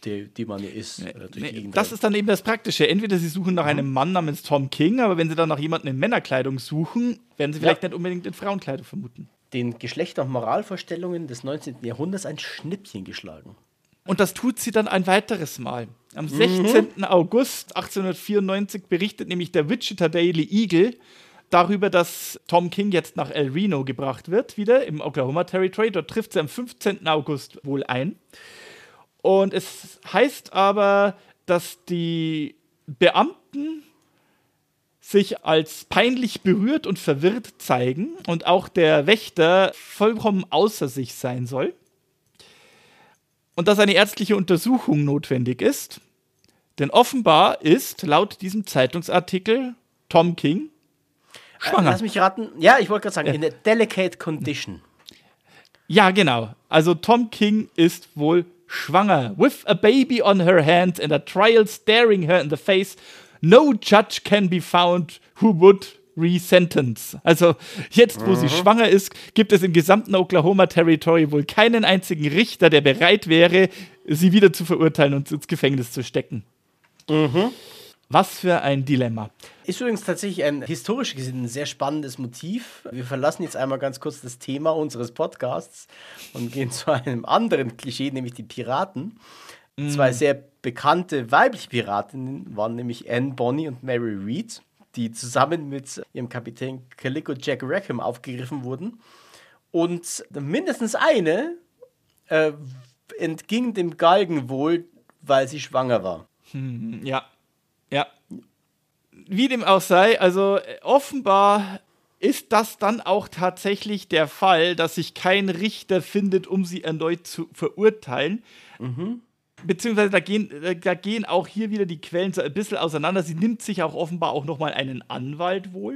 die man ist. Das ist dann eben das Praktische. Entweder sie suchen nach einem Mann namens Tom King, aber wenn sie dann nach jemandem in Männerkleidung suchen, werden sie vielleicht nicht unbedingt in Frauenkleidung vermuten. Den Geschlechter- und Moralvorstellungen des 19. Jahrhunderts ein Schnippchen geschlagen. Und das tut sie dann ein weiteres Mal. Am 16. August 1894 berichtet nämlich der Wichita Daily Eagle darüber, dass Tom King jetzt nach El Reno gebracht wird, wieder im Oklahoma Territory. Dort trifft sie am 15. August wohl ein. Und es heißt aber, dass die Beamten sich als peinlich berührt und verwirrt zeigen und auch der Wächter vollkommen außer sich sein soll. Und dass eine ärztliche Untersuchung notwendig ist. Denn offenbar ist, laut diesem Zeitungsartikel, Tom King schwanger. Lass mich raten. Ja, ich wollte gerade sagen, in a delicate condition. Ja, genau. Also Tom King ist wohl schwanger. With a baby on her hands and a trial staring her in the face, no judge can be found who would resentence. Also jetzt, wo sie schwanger ist, gibt es im gesamten Oklahoma Territory wohl keinen einzigen Richter, der bereit wäre, sie wieder zu verurteilen und ins Gefängnis zu stecken. Was für ein Dilemma. Ist übrigens tatsächlich ein historisch gesehen ein sehr spannendes Motiv. Wir verlassen jetzt einmal ganz kurz das Thema unseres Podcasts und gehen zu einem anderen Klischee, nämlich die Piraten. Zwei sehr bekannte weibliche Piratinnen waren nämlich Anne Bonny und Mary Read, die zusammen mit ihrem Kapitän Calico Jack Rackham aufgegriffen wurden. Und mindestens eine entging dem Galgenwohl, weil sie schwanger war. Ja. Wie dem auch sei, also offenbar ist das dann auch tatsächlich der Fall, dass sich kein Richter findet, um sie erneut zu verurteilen. Beziehungsweise da gehen auch hier wieder die Quellen so ein bisschen auseinander. Sie nimmt sich auch offenbar auch nochmal einen Anwalt wohl.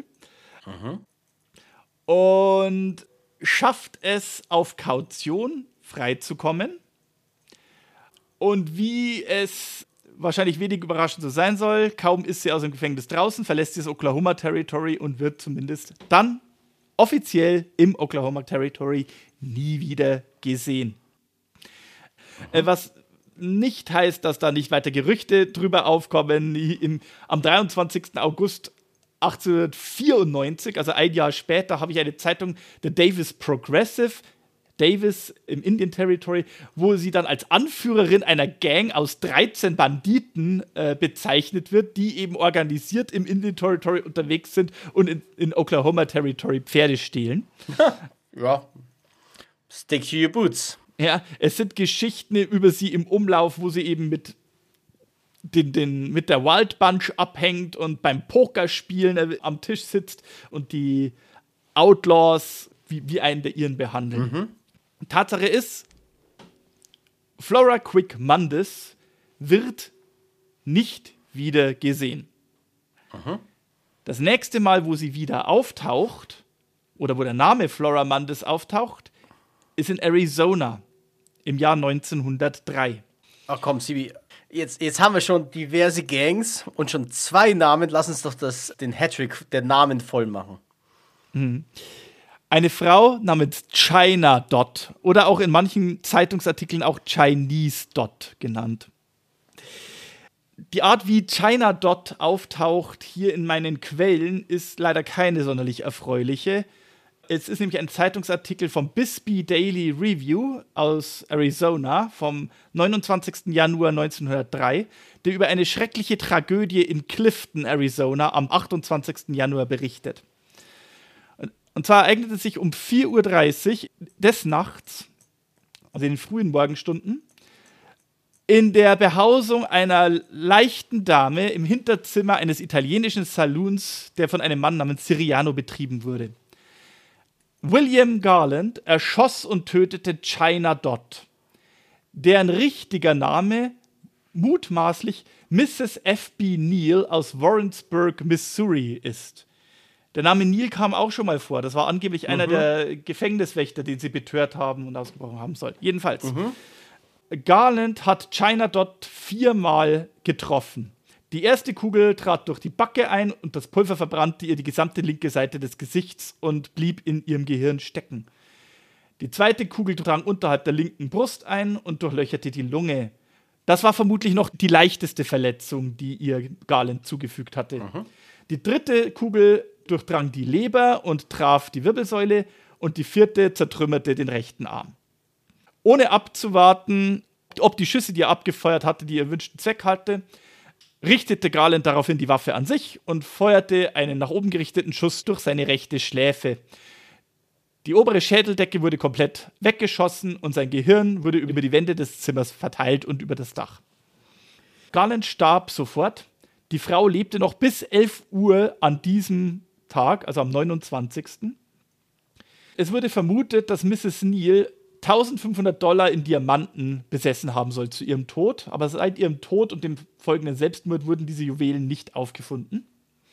Und schafft es auf Kaution freizukommen. Und wie es wahrscheinlich wenig überraschend so sein soll, kaum ist sie aus dem Gefängnis draußen, verlässt sie das Oklahoma Territory und wird zumindest dann offiziell im Oklahoma Territory nie wieder gesehen. Was nicht heißt, dass da nicht weiter Gerüchte drüber aufkommen. Am 23. August 1894, also ein Jahr später, habe ich eine Zeitung, The Davis Progressive, Davis im Indian Territory, wo sie dann als Anführerin einer Gang aus 13 Banditen bezeichnet wird, die eben organisiert im Indian Territory unterwegs sind und in Oklahoma Territory Pferde stehlen. Ja, stick to your boots. Ja, es sind Geschichten über sie im Umlauf, wo sie eben mit der Wild Bunch abhängt und beim Pokerspielen am Tisch sitzt und die Outlaws wie einen der ihren behandeln. Tatsache ist, Flora Quick Mundis wird nicht wieder gesehen. Das nächste Mal, wo sie wieder auftaucht, oder wo der Name Flora Mundis auftaucht, ist in Arizona im Jahr 1903. Ach komm, Sibi, jetzt haben wir schon diverse Gangs und schon 2 Namen. Lass uns doch den Hattrick der Namen voll machen. Eine Frau namens China Dot oder auch in manchen Zeitungsartikeln auch Chinese Dot genannt. Die Art, wie China Dot auftaucht hier in meinen Quellen, ist leider keine sonderlich erfreuliche. Es ist nämlich ein Zeitungsartikel vom Bisbee Daily Review aus Arizona vom 29. Januar 1903, der über eine schreckliche Tragödie in Clifton, Arizona, am 28. Januar berichtet. Und zwar ereignete es sich um 4:30 Uhr des Nachts, also in den frühen Morgenstunden, in der Behausung einer leichten Dame im Hinterzimmer eines italienischen Saloons, der von einem Mann namens Siriano betrieben wurde. William Garland erschoss und tötete China Dot, deren richtiger Name mutmaßlich Mrs. F.B. Neal aus Warrensburg, Missouri ist. Der Name Neal kam auch schon mal vor. Das war angeblich einer der Gefängniswächter, den sie betört haben und ausgebrochen haben soll. Jedenfalls. Garland hat China Dot 4-mal getroffen. Die erste Kugel trat durch die Backe ein und das Pulver verbrannte ihr die gesamte linke Seite des Gesichts und blieb in ihrem Gehirn stecken. Die zweite Kugel drang unterhalb der linken Brust ein und durchlöcherte die Lunge. Das war vermutlich noch die leichteste Verletzung, die ihr Garland zugefügt hatte. Die 3. Kugel durchdrang die Leber und traf die Wirbelsäule und die 4. zertrümmerte den rechten Arm. Ohne abzuwarten, ob die Schüsse, die er abgefeuert hatte, die erwünschten Zweck hatte, richtete Garland daraufhin die Waffe an sich und feuerte einen nach oben gerichteten Schuss durch seine rechte Schläfe. Die obere Schädeldecke wurde komplett weggeschossen und sein Gehirn wurde über die Wände des Zimmers verteilt und über das Dach. Garland starb sofort. Die Frau lebte noch bis 11 Uhr an diesem Tag, also am 29. Es wurde vermutet, dass Mrs. Neal $1.500 in Diamanten besessen haben soll zu ihrem Tod, aber seit ihrem Tod und dem folgenden Selbstmord wurden diese Juwelen nicht aufgefunden.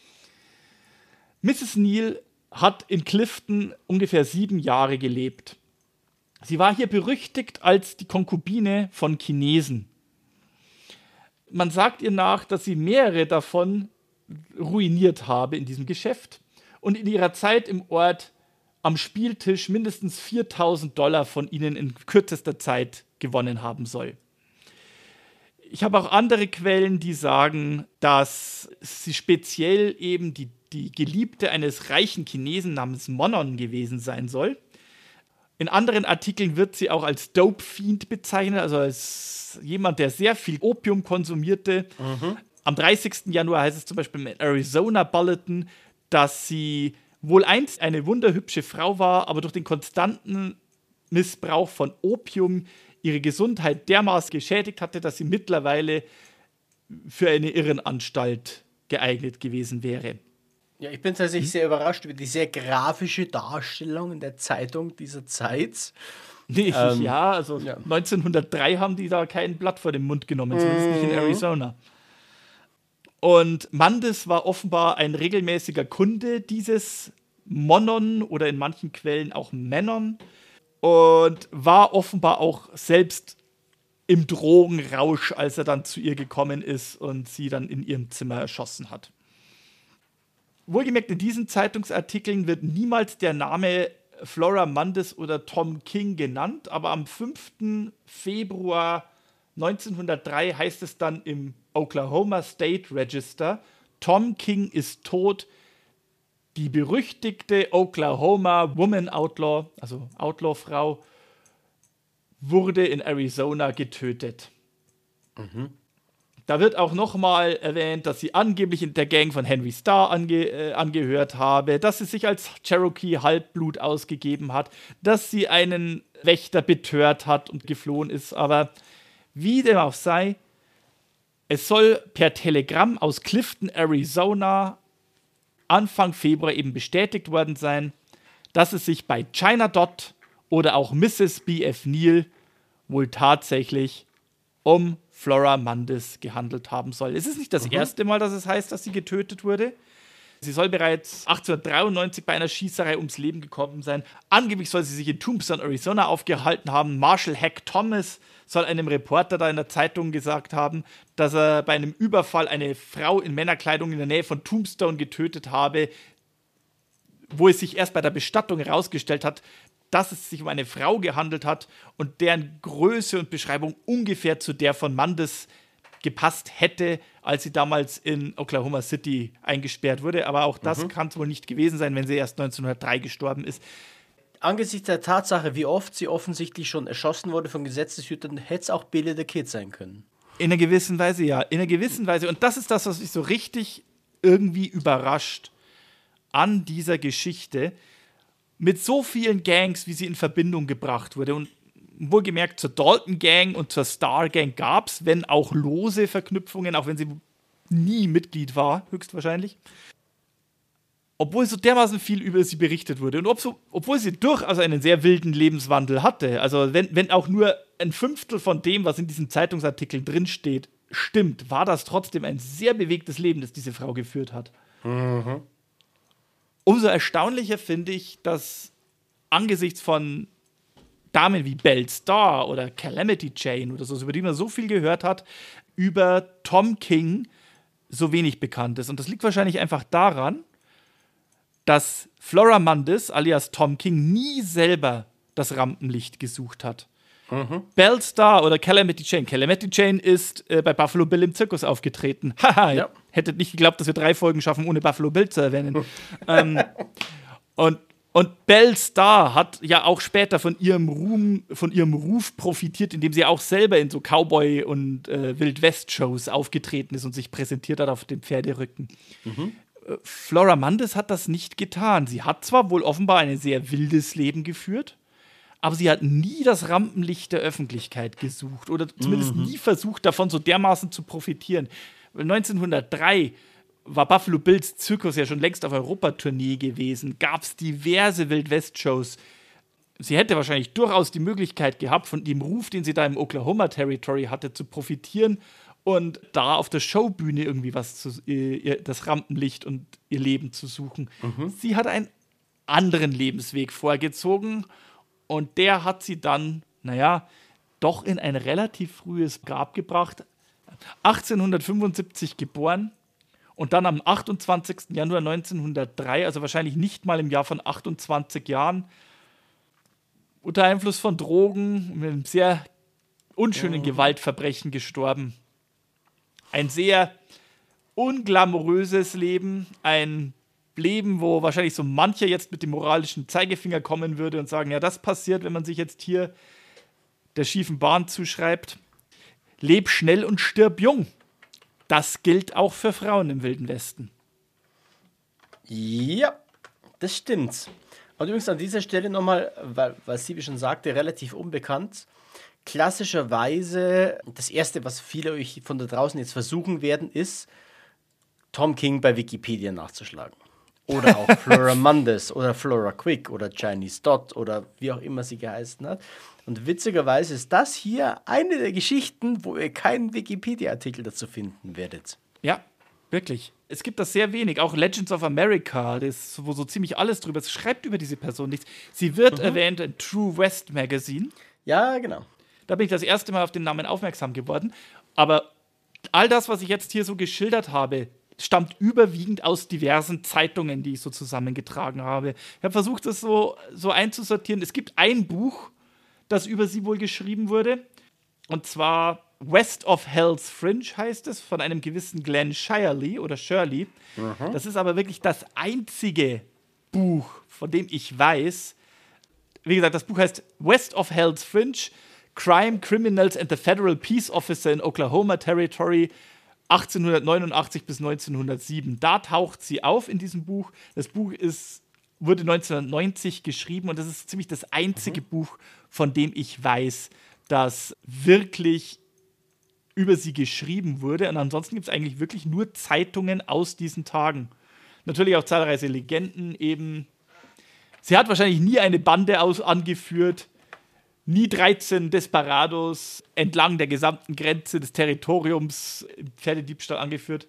Mrs. Neal hat in Clifton ungefähr 7 Jahre gelebt. Sie war hier berüchtigt als die Konkubine von Chinesen. Man sagt ihr nach, dass sie mehrere davon ruiniert habe in diesem Geschäft und in ihrer Zeit im Ort am Spieltisch mindestens $4.000 von ihnen in kürzester Zeit gewonnen haben soll. Ich habe auch andere Quellen, die sagen, dass sie speziell eben die Geliebte eines reichen Chinesen namens Monon gewesen sein soll. In anderen Artikeln wird sie auch als Dope Fiend bezeichnet, also als jemand, der sehr viel Opium konsumierte. Am 30. Januar heißt es zum Beispiel im Arizona Bulletin, dass sie wohl einst eine wunderhübsche Frau war, aber durch den konstanten Missbrauch von Opium ihre Gesundheit dermaßen geschädigt hatte, dass sie mittlerweile für eine Irrenanstalt geeignet gewesen wäre. Ja, ich bin tatsächlich sehr überrascht über die sehr grafische Darstellung in der Zeitung dieser Zeit. Ja, 1903 haben die da kein Blatt vor den Mund genommen, zumindest nicht in Arizona. Und Mandes war offenbar ein regelmäßiger Kunde dieses Monon oder in manchen Quellen auch Menon und war offenbar auch selbst im Drogenrausch, als er dann zu ihr gekommen ist und sie dann in ihrem Zimmer erschossen hat. Wohlgemerkt, in diesen Zeitungsartikeln wird niemals der Name Flora Mandes oder Tom King genannt, aber am 5. Februar 1903 heißt es dann im Oklahoma State Register, Tom King ist tot, die berüchtigte Oklahoma Woman Outlaw, also Outlaw-Frau, wurde in Arizona getötet. Da wird auch nochmal erwähnt, dass sie angeblich in der Gang von Henry Starr angehört habe, dass sie sich als Cherokee Halbblut ausgegeben hat, dass sie einen Wächter betört hat und geflohen ist. Aber wie dem auch sei, es soll per Telegramm aus Clifton, Arizona, Anfang Februar eben bestätigt worden sein, dass es sich bei China Dot oder auch Mrs. B.F. Neal wohl tatsächlich um Flora Mandes gehandelt haben soll. Es ist nicht das erste Mal, dass es heißt, dass sie getötet wurde. Sie soll bereits 1893 bei einer Schießerei ums Leben gekommen sein. Angeblich soll sie sich in Tombstone, Arizona aufgehalten haben. Marshall Hack Thomas soll einem Reporter da in der Zeitung gesagt haben, dass er bei einem Überfall eine Frau in Männerkleidung in der Nähe von Tombstone getötet habe, wo es sich erst bei der Bestattung herausgestellt hat, dass es sich um eine Frau gehandelt hat und deren Größe und Beschreibung ungefähr zu der von Mandes gepasst hätte, als sie damals in Oklahoma City eingesperrt wurde. Aber auch das kann es wohl nicht gewesen sein, wenn sie erst 1903 gestorben ist. Angesichts der Tatsache, wie oft sie offensichtlich schon erschossen wurde von Gesetzeshütern, hätte es auch Billy the Kid sein können. In einer gewissen Weise, ja. In einer gewissen Weise. Und das ist das, was mich so richtig irgendwie überrascht an dieser Geschichte. Mit so vielen Gangs, wie sie in Verbindung gebracht wurde. Und wohlgemerkt zur Dalton Gang und zur Star Gang gab es, wenn auch lose Verknüpfungen, auch wenn sie nie Mitglied war, höchstwahrscheinlich. Obwohl so dermaßen viel über sie berichtet wurde und obwohl sie durchaus einen sehr wilden Lebenswandel hatte. Also wenn auch nur ein Fünftel von dem, was in diesen Zeitungsartikeln drinsteht, stimmt, war das trotzdem ein sehr bewegtes Leben, das diese Frau geführt hat. Umso erstaunlicher finde ich, dass angesichts von Damen wie Belle Starr oder Calamity Jane oder so, über die man so viel gehört hat, über Tom King so wenig bekannt ist. Und das liegt wahrscheinlich einfach daran, dass Flora Mandes alias Tom King nie selber das Rampenlicht gesucht hat. Belle Starr oder Calamity Jane. Calamity Jane ist bei Buffalo Bill im Zirkus aufgetreten. Haha, Ja. hättet nicht geglaubt, dass wir 3 Folgen schaffen, ohne Buffalo Bill zu erwähnen. Und Belle Starr hat ja auch später von ihrem Ruf profitiert, indem sie auch selber in so Cowboy- und Wild-West-Shows aufgetreten ist und sich präsentiert hat auf dem Pferderücken. Flora Mandes hat das nicht getan. Sie hat zwar wohl offenbar ein sehr wildes Leben geführt, aber sie hat nie das Rampenlicht der Öffentlichkeit gesucht oder zumindest nie versucht, davon so dermaßen zu profitieren. 1903 war Buffalo Bills Zirkus ja schon längst auf Europatournee gewesen, gab es diverse Wild-West-Shows. Sie hätte wahrscheinlich durchaus die Möglichkeit gehabt, von dem Ruf, den sie da im Oklahoma Territory hatte, zu profitieren und da auf der Showbühne irgendwie das Rampenlicht und ihr Leben zu suchen. Sie hat einen anderen Lebensweg vorgezogen und der hat sie dann, doch in ein relativ frühes Grab gebracht. 1875 geboren. Und dann am 28. Januar 1903, also wahrscheinlich nicht mal im Jahr von 28 Jahren, unter Einfluss von Drogen, mit einem sehr unschönen Gewaltverbrechen gestorben. Ein sehr unglamouröses Leben, ein Leben, wo wahrscheinlich so mancher jetzt mit dem moralischen Zeigefinger kommen würde und sagen, ja, das passiert, wenn man sich jetzt hier der schiefen Bahn zuschreibt. Leb schnell und stirb jung. Das gilt auch für Frauen im Wilden Westen. Ja, das stimmt. Und übrigens an dieser Stelle nochmal, weil sie, wie schon sagte, relativ unbekannt. Klassischerweise, das Erste, was viele euch von da draußen jetzt versuchen werden, ist, Tom King bei Wikipedia nachzuschlagen. Oder auch Flora Mandes oder Flora Quick oder Chinese Dot oder wie auch immer sie geheißen hat. Und witzigerweise ist das hier eine der Geschichten, wo ihr keinen Wikipedia-Artikel dazu finden werdet. Ja, wirklich. Es gibt das sehr wenig. Auch Legends of America, wo so ziemlich alles drüber ist, schreibt über diese Person nichts. Sie wird erwähnt in True West Magazine. Ja, genau. Da bin ich das erste Mal auf den Namen aufmerksam geworden. Aber all das, was ich jetzt hier so geschildert habe, stammt überwiegend aus diversen Zeitungen, die ich so zusammengetragen habe. Ich habe versucht, das so einzusortieren. Es gibt ein Buch, das über sie wohl geschrieben wurde. Und zwar West of Hell's Fringe heißt es, von einem gewissen Glenn Shirley. Das ist aber wirklich das einzige Buch, von dem ich weiß. Wie gesagt, das Buch heißt West of Hell's Fringe, Crime, Criminals and the Federal Peace Officer in Oklahoma Territory 1889 bis 1907. Da taucht sie auf in diesem Buch. Das Buch wurde 1990 geschrieben und das ist ziemlich das einzige Buch, von dem ich weiß, das wirklich über sie geschrieben wurde. Und ansonsten gibt es eigentlich wirklich nur Zeitungen aus diesen Tagen. Natürlich auch zahlreiche Legenden eben. Sie hat wahrscheinlich nie eine Bande angeführt, nie 13 Desperados entlang der gesamten Grenze des Territoriums im Pferdediebstahl angeführt.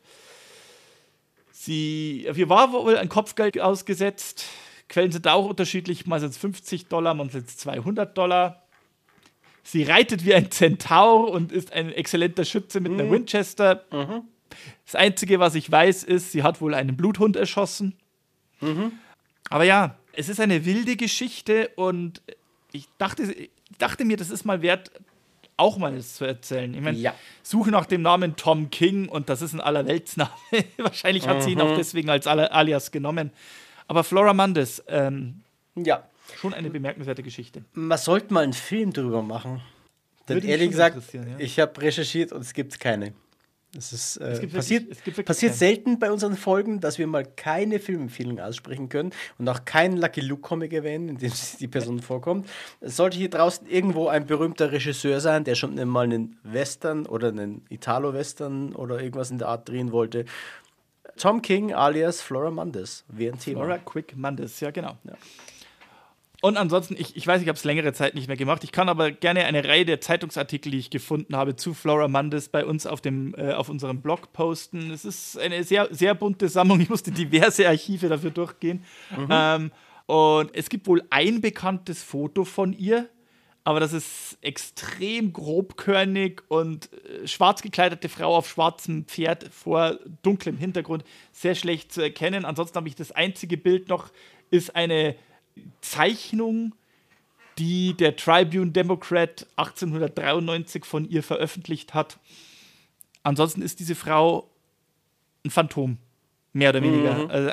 Sie war wohl ein Kopfgeld ausgesetzt. Quellen sind auch unterschiedlich. Mal sind es $50, mal sind es $200. Sie reitet wie ein Zentaur und ist ein exzellenter Schütze mit einer Winchester. Das Einzige, was ich weiß, ist, sie hat wohl einen Bluthund erschossen. Aber ja, es ist eine wilde Geschichte und ich dachte mir, das ist mal wert, auch mal das zu erzählen. Ich meine, suche nach dem Namen Tom King und das ist ein Allerweltsname. Wahrscheinlich hat sie ihn auch deswegen als Alias genommen. Aber Flora Mandes, schon eine bemerkenswerte Geschichte. Man sollte mal einen Film drüber machen. Denn Würde mich ehrlich schon gesagt, interessieren, ja. ich habe recherchiert und es gibt keine. Es ist, gibt passiert keine. selten bei unseren Folgen, dass wir mal keine Filmempfehlung aussprechen können und auch keinen Lucky Luke-Comic erwähnen, in dem die Person vorkommt. Es sollte hier draußen irgendwo ein berühmter Regisseur sein, der schon mal einen Western oder einen Italo-Western oder irgendwas in der Art drehen wollte. Tom King alias Flora Mandes wäre ein Thema. Flora Quick Mandes, ja genau. Ja. Und ansonsten, ich weiß, ich habe es längere Zeit nicht mehr gemacht. Ich kann aber gerne eine Reihe der Zeitungsartikel, die ich gefunden habe, zu Flora Mandes bei uns auf unserem Blog posten. Es ist eine sehr, sehr bunte Sammlung. Ich musste diverse Archive dafür durchgehen. Und es gibt wohl ein bekanntes Foto von ihr, aber das ist extrem grobkörnig und schwarz gekleidete Frau auf schwarzem Pferd vor dunklem Hintergrund. Sehr schlecht zu erkennen. Ansonsten habe ich das einzige Bild noch, ist eine Zeichnung, die der Tribune Democrat 1893 von ihr veröffentlicht hat. Ansonsten ist diese Frau ein Phantom, mehr oder weniger. Also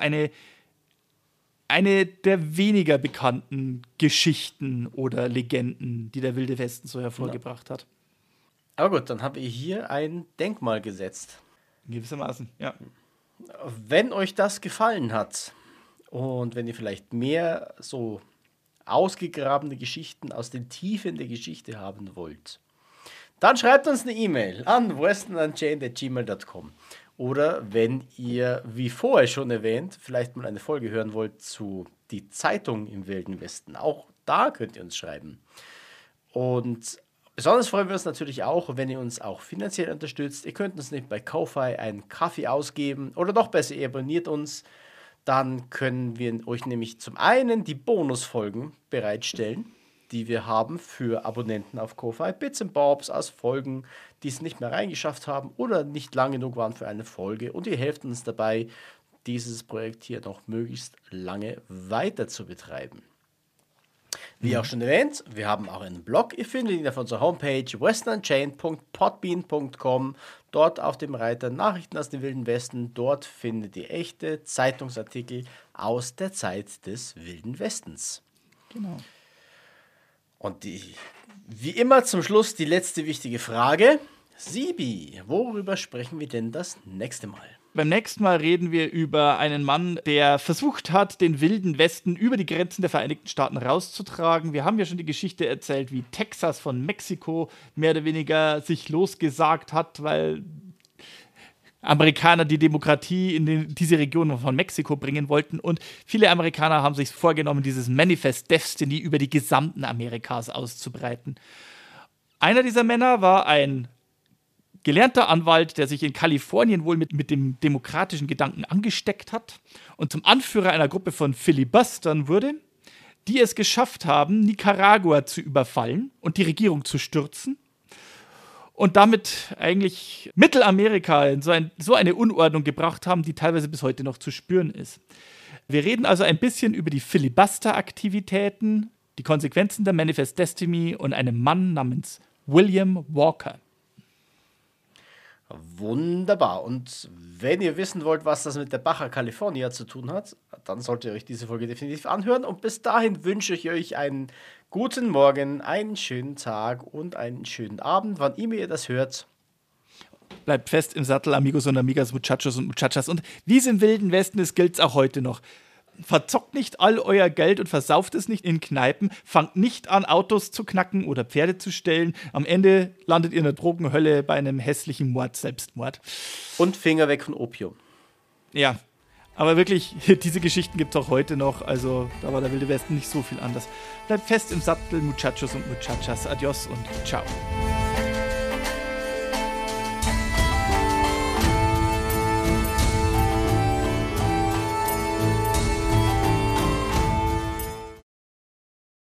eine der weniger bekannten Geschichten oder Legenden, die der Wilde Westen so hervorgebracht hat. Aber gut, dann habe ich hier ein Denkmal gesetzt. Gewissermaßen, ja. Wenn euch das gefallen hat und wenn ihr vielleicht mehr so ausgegrabene Geschichten aus den Tiefen der Geschichte haben wollt, dann schreibt uns eine E-Mail an westernunchained@gmail.com. Oder wenn ihr, wie vorher schon erwähnt, vielleicht mal eine Folge hören wollt zu die Zeitung im Wilden Westen, auch da könnt ihr uns schreiben. Und besonders freuen wir uns natürlich auch, wenn ihr uns auch finanziell unterstützt. Ihr könnt uns nicht bei Ko-Fi einen Kaffee ausgeben oder noch besser, ihr abonniert uns. Dann können wir euch nämlich zum einen die Bonusfolgen bereitstellen, die wir haben für Abonnenten auf Ko-Fi. Bits and Bobs aus Folgen, die es nicht mehr reingeschafft haben oder nicht lang genug waren für eine Folge. Und ihr helft uns dabei, dieses Projekt hier noch möglichst lange weiter zu betreiben. Wie auch schon erwähnt, wir haben auch einen Blog. Ihr findet ihn auf unserer Homepage westernunchained.podbean.com. Dort auf dem Reiter Nachrichten aus dem Wilden Westen. Dort findet ihr echte Zeitungsartikel aus der Zeit des Wilden Westens. Genau. Und wie immer zum Schluss die letzte wichtige Frage. Sibi, worüber sprechen wir denn das nächste Mal? Beim nächsten Mal reden wir über einen Mann, der versucht hat, den Wilden Westen über die Grenzen der Vereinigten Staaten rauszutragen. Wir haben ja schon die Geschichte erzählt, wie Texas von Mexiko mehr oder weniger sich losgesagt hat, weil Amerikaner die Demokratie in diese Region von Mexiko bringen wollten. Und viele Amerikaner haben sich vorgenommen, dieses Manifest Destiny über die gesamten Amerikas auszubreiten. Einer dieser Männer war ein gelernter Anwalt, der sich in Kalifornien wohl mit dem demokratischen Gedanken angesteckt hat und zum Anführer einer Gruppe von Filibustern wurde, die es geschafft haben, Nicaragua zu überfallen und die Regierung zu stürzen und damit eigentlich Mittelamerika in so eine Unordnung gebracht haben, die teilweise bis heute noch zu spüren ist. Wir reden also ein bisschen über die Filibuster-Aktivitäten, die Konsequenzen der Manifest Destiny und einem Mann namens William Walker. Wunderbar. Und wenn ihr wissen wollt, was das mit der Baja California zu tun hat, dann solltet ihr euch diese Folge definitiv anhören. Und bis dahin wünsche ich euch einen guten Morgen, einen schönen Tag und einen schönen Abend, wann immer ihr das hört. Bleibt fest im Sattel, Amigos und Amigas, Muchachos und Muchachas. Und wie es im Wilden Westen ist, gilt es auch heute noch. Verzockt nicht all euer Geld und versauft es nicht in Kneipen. Fangt nicht an, Autos zu knacken oder Pferde zu stehlen. Am Ende landet ihr in der Drogenhölle bei einem hässlichen Selbstmord. Und Finger weg von Opium. Ja, aber wirklich, diese Geschichten gibt es auch heute noch. Also da war der Wilde Westen nicht so viel anders. Bleibt fest im Sattel, Muchachos und Muchachas. Adios und ciao.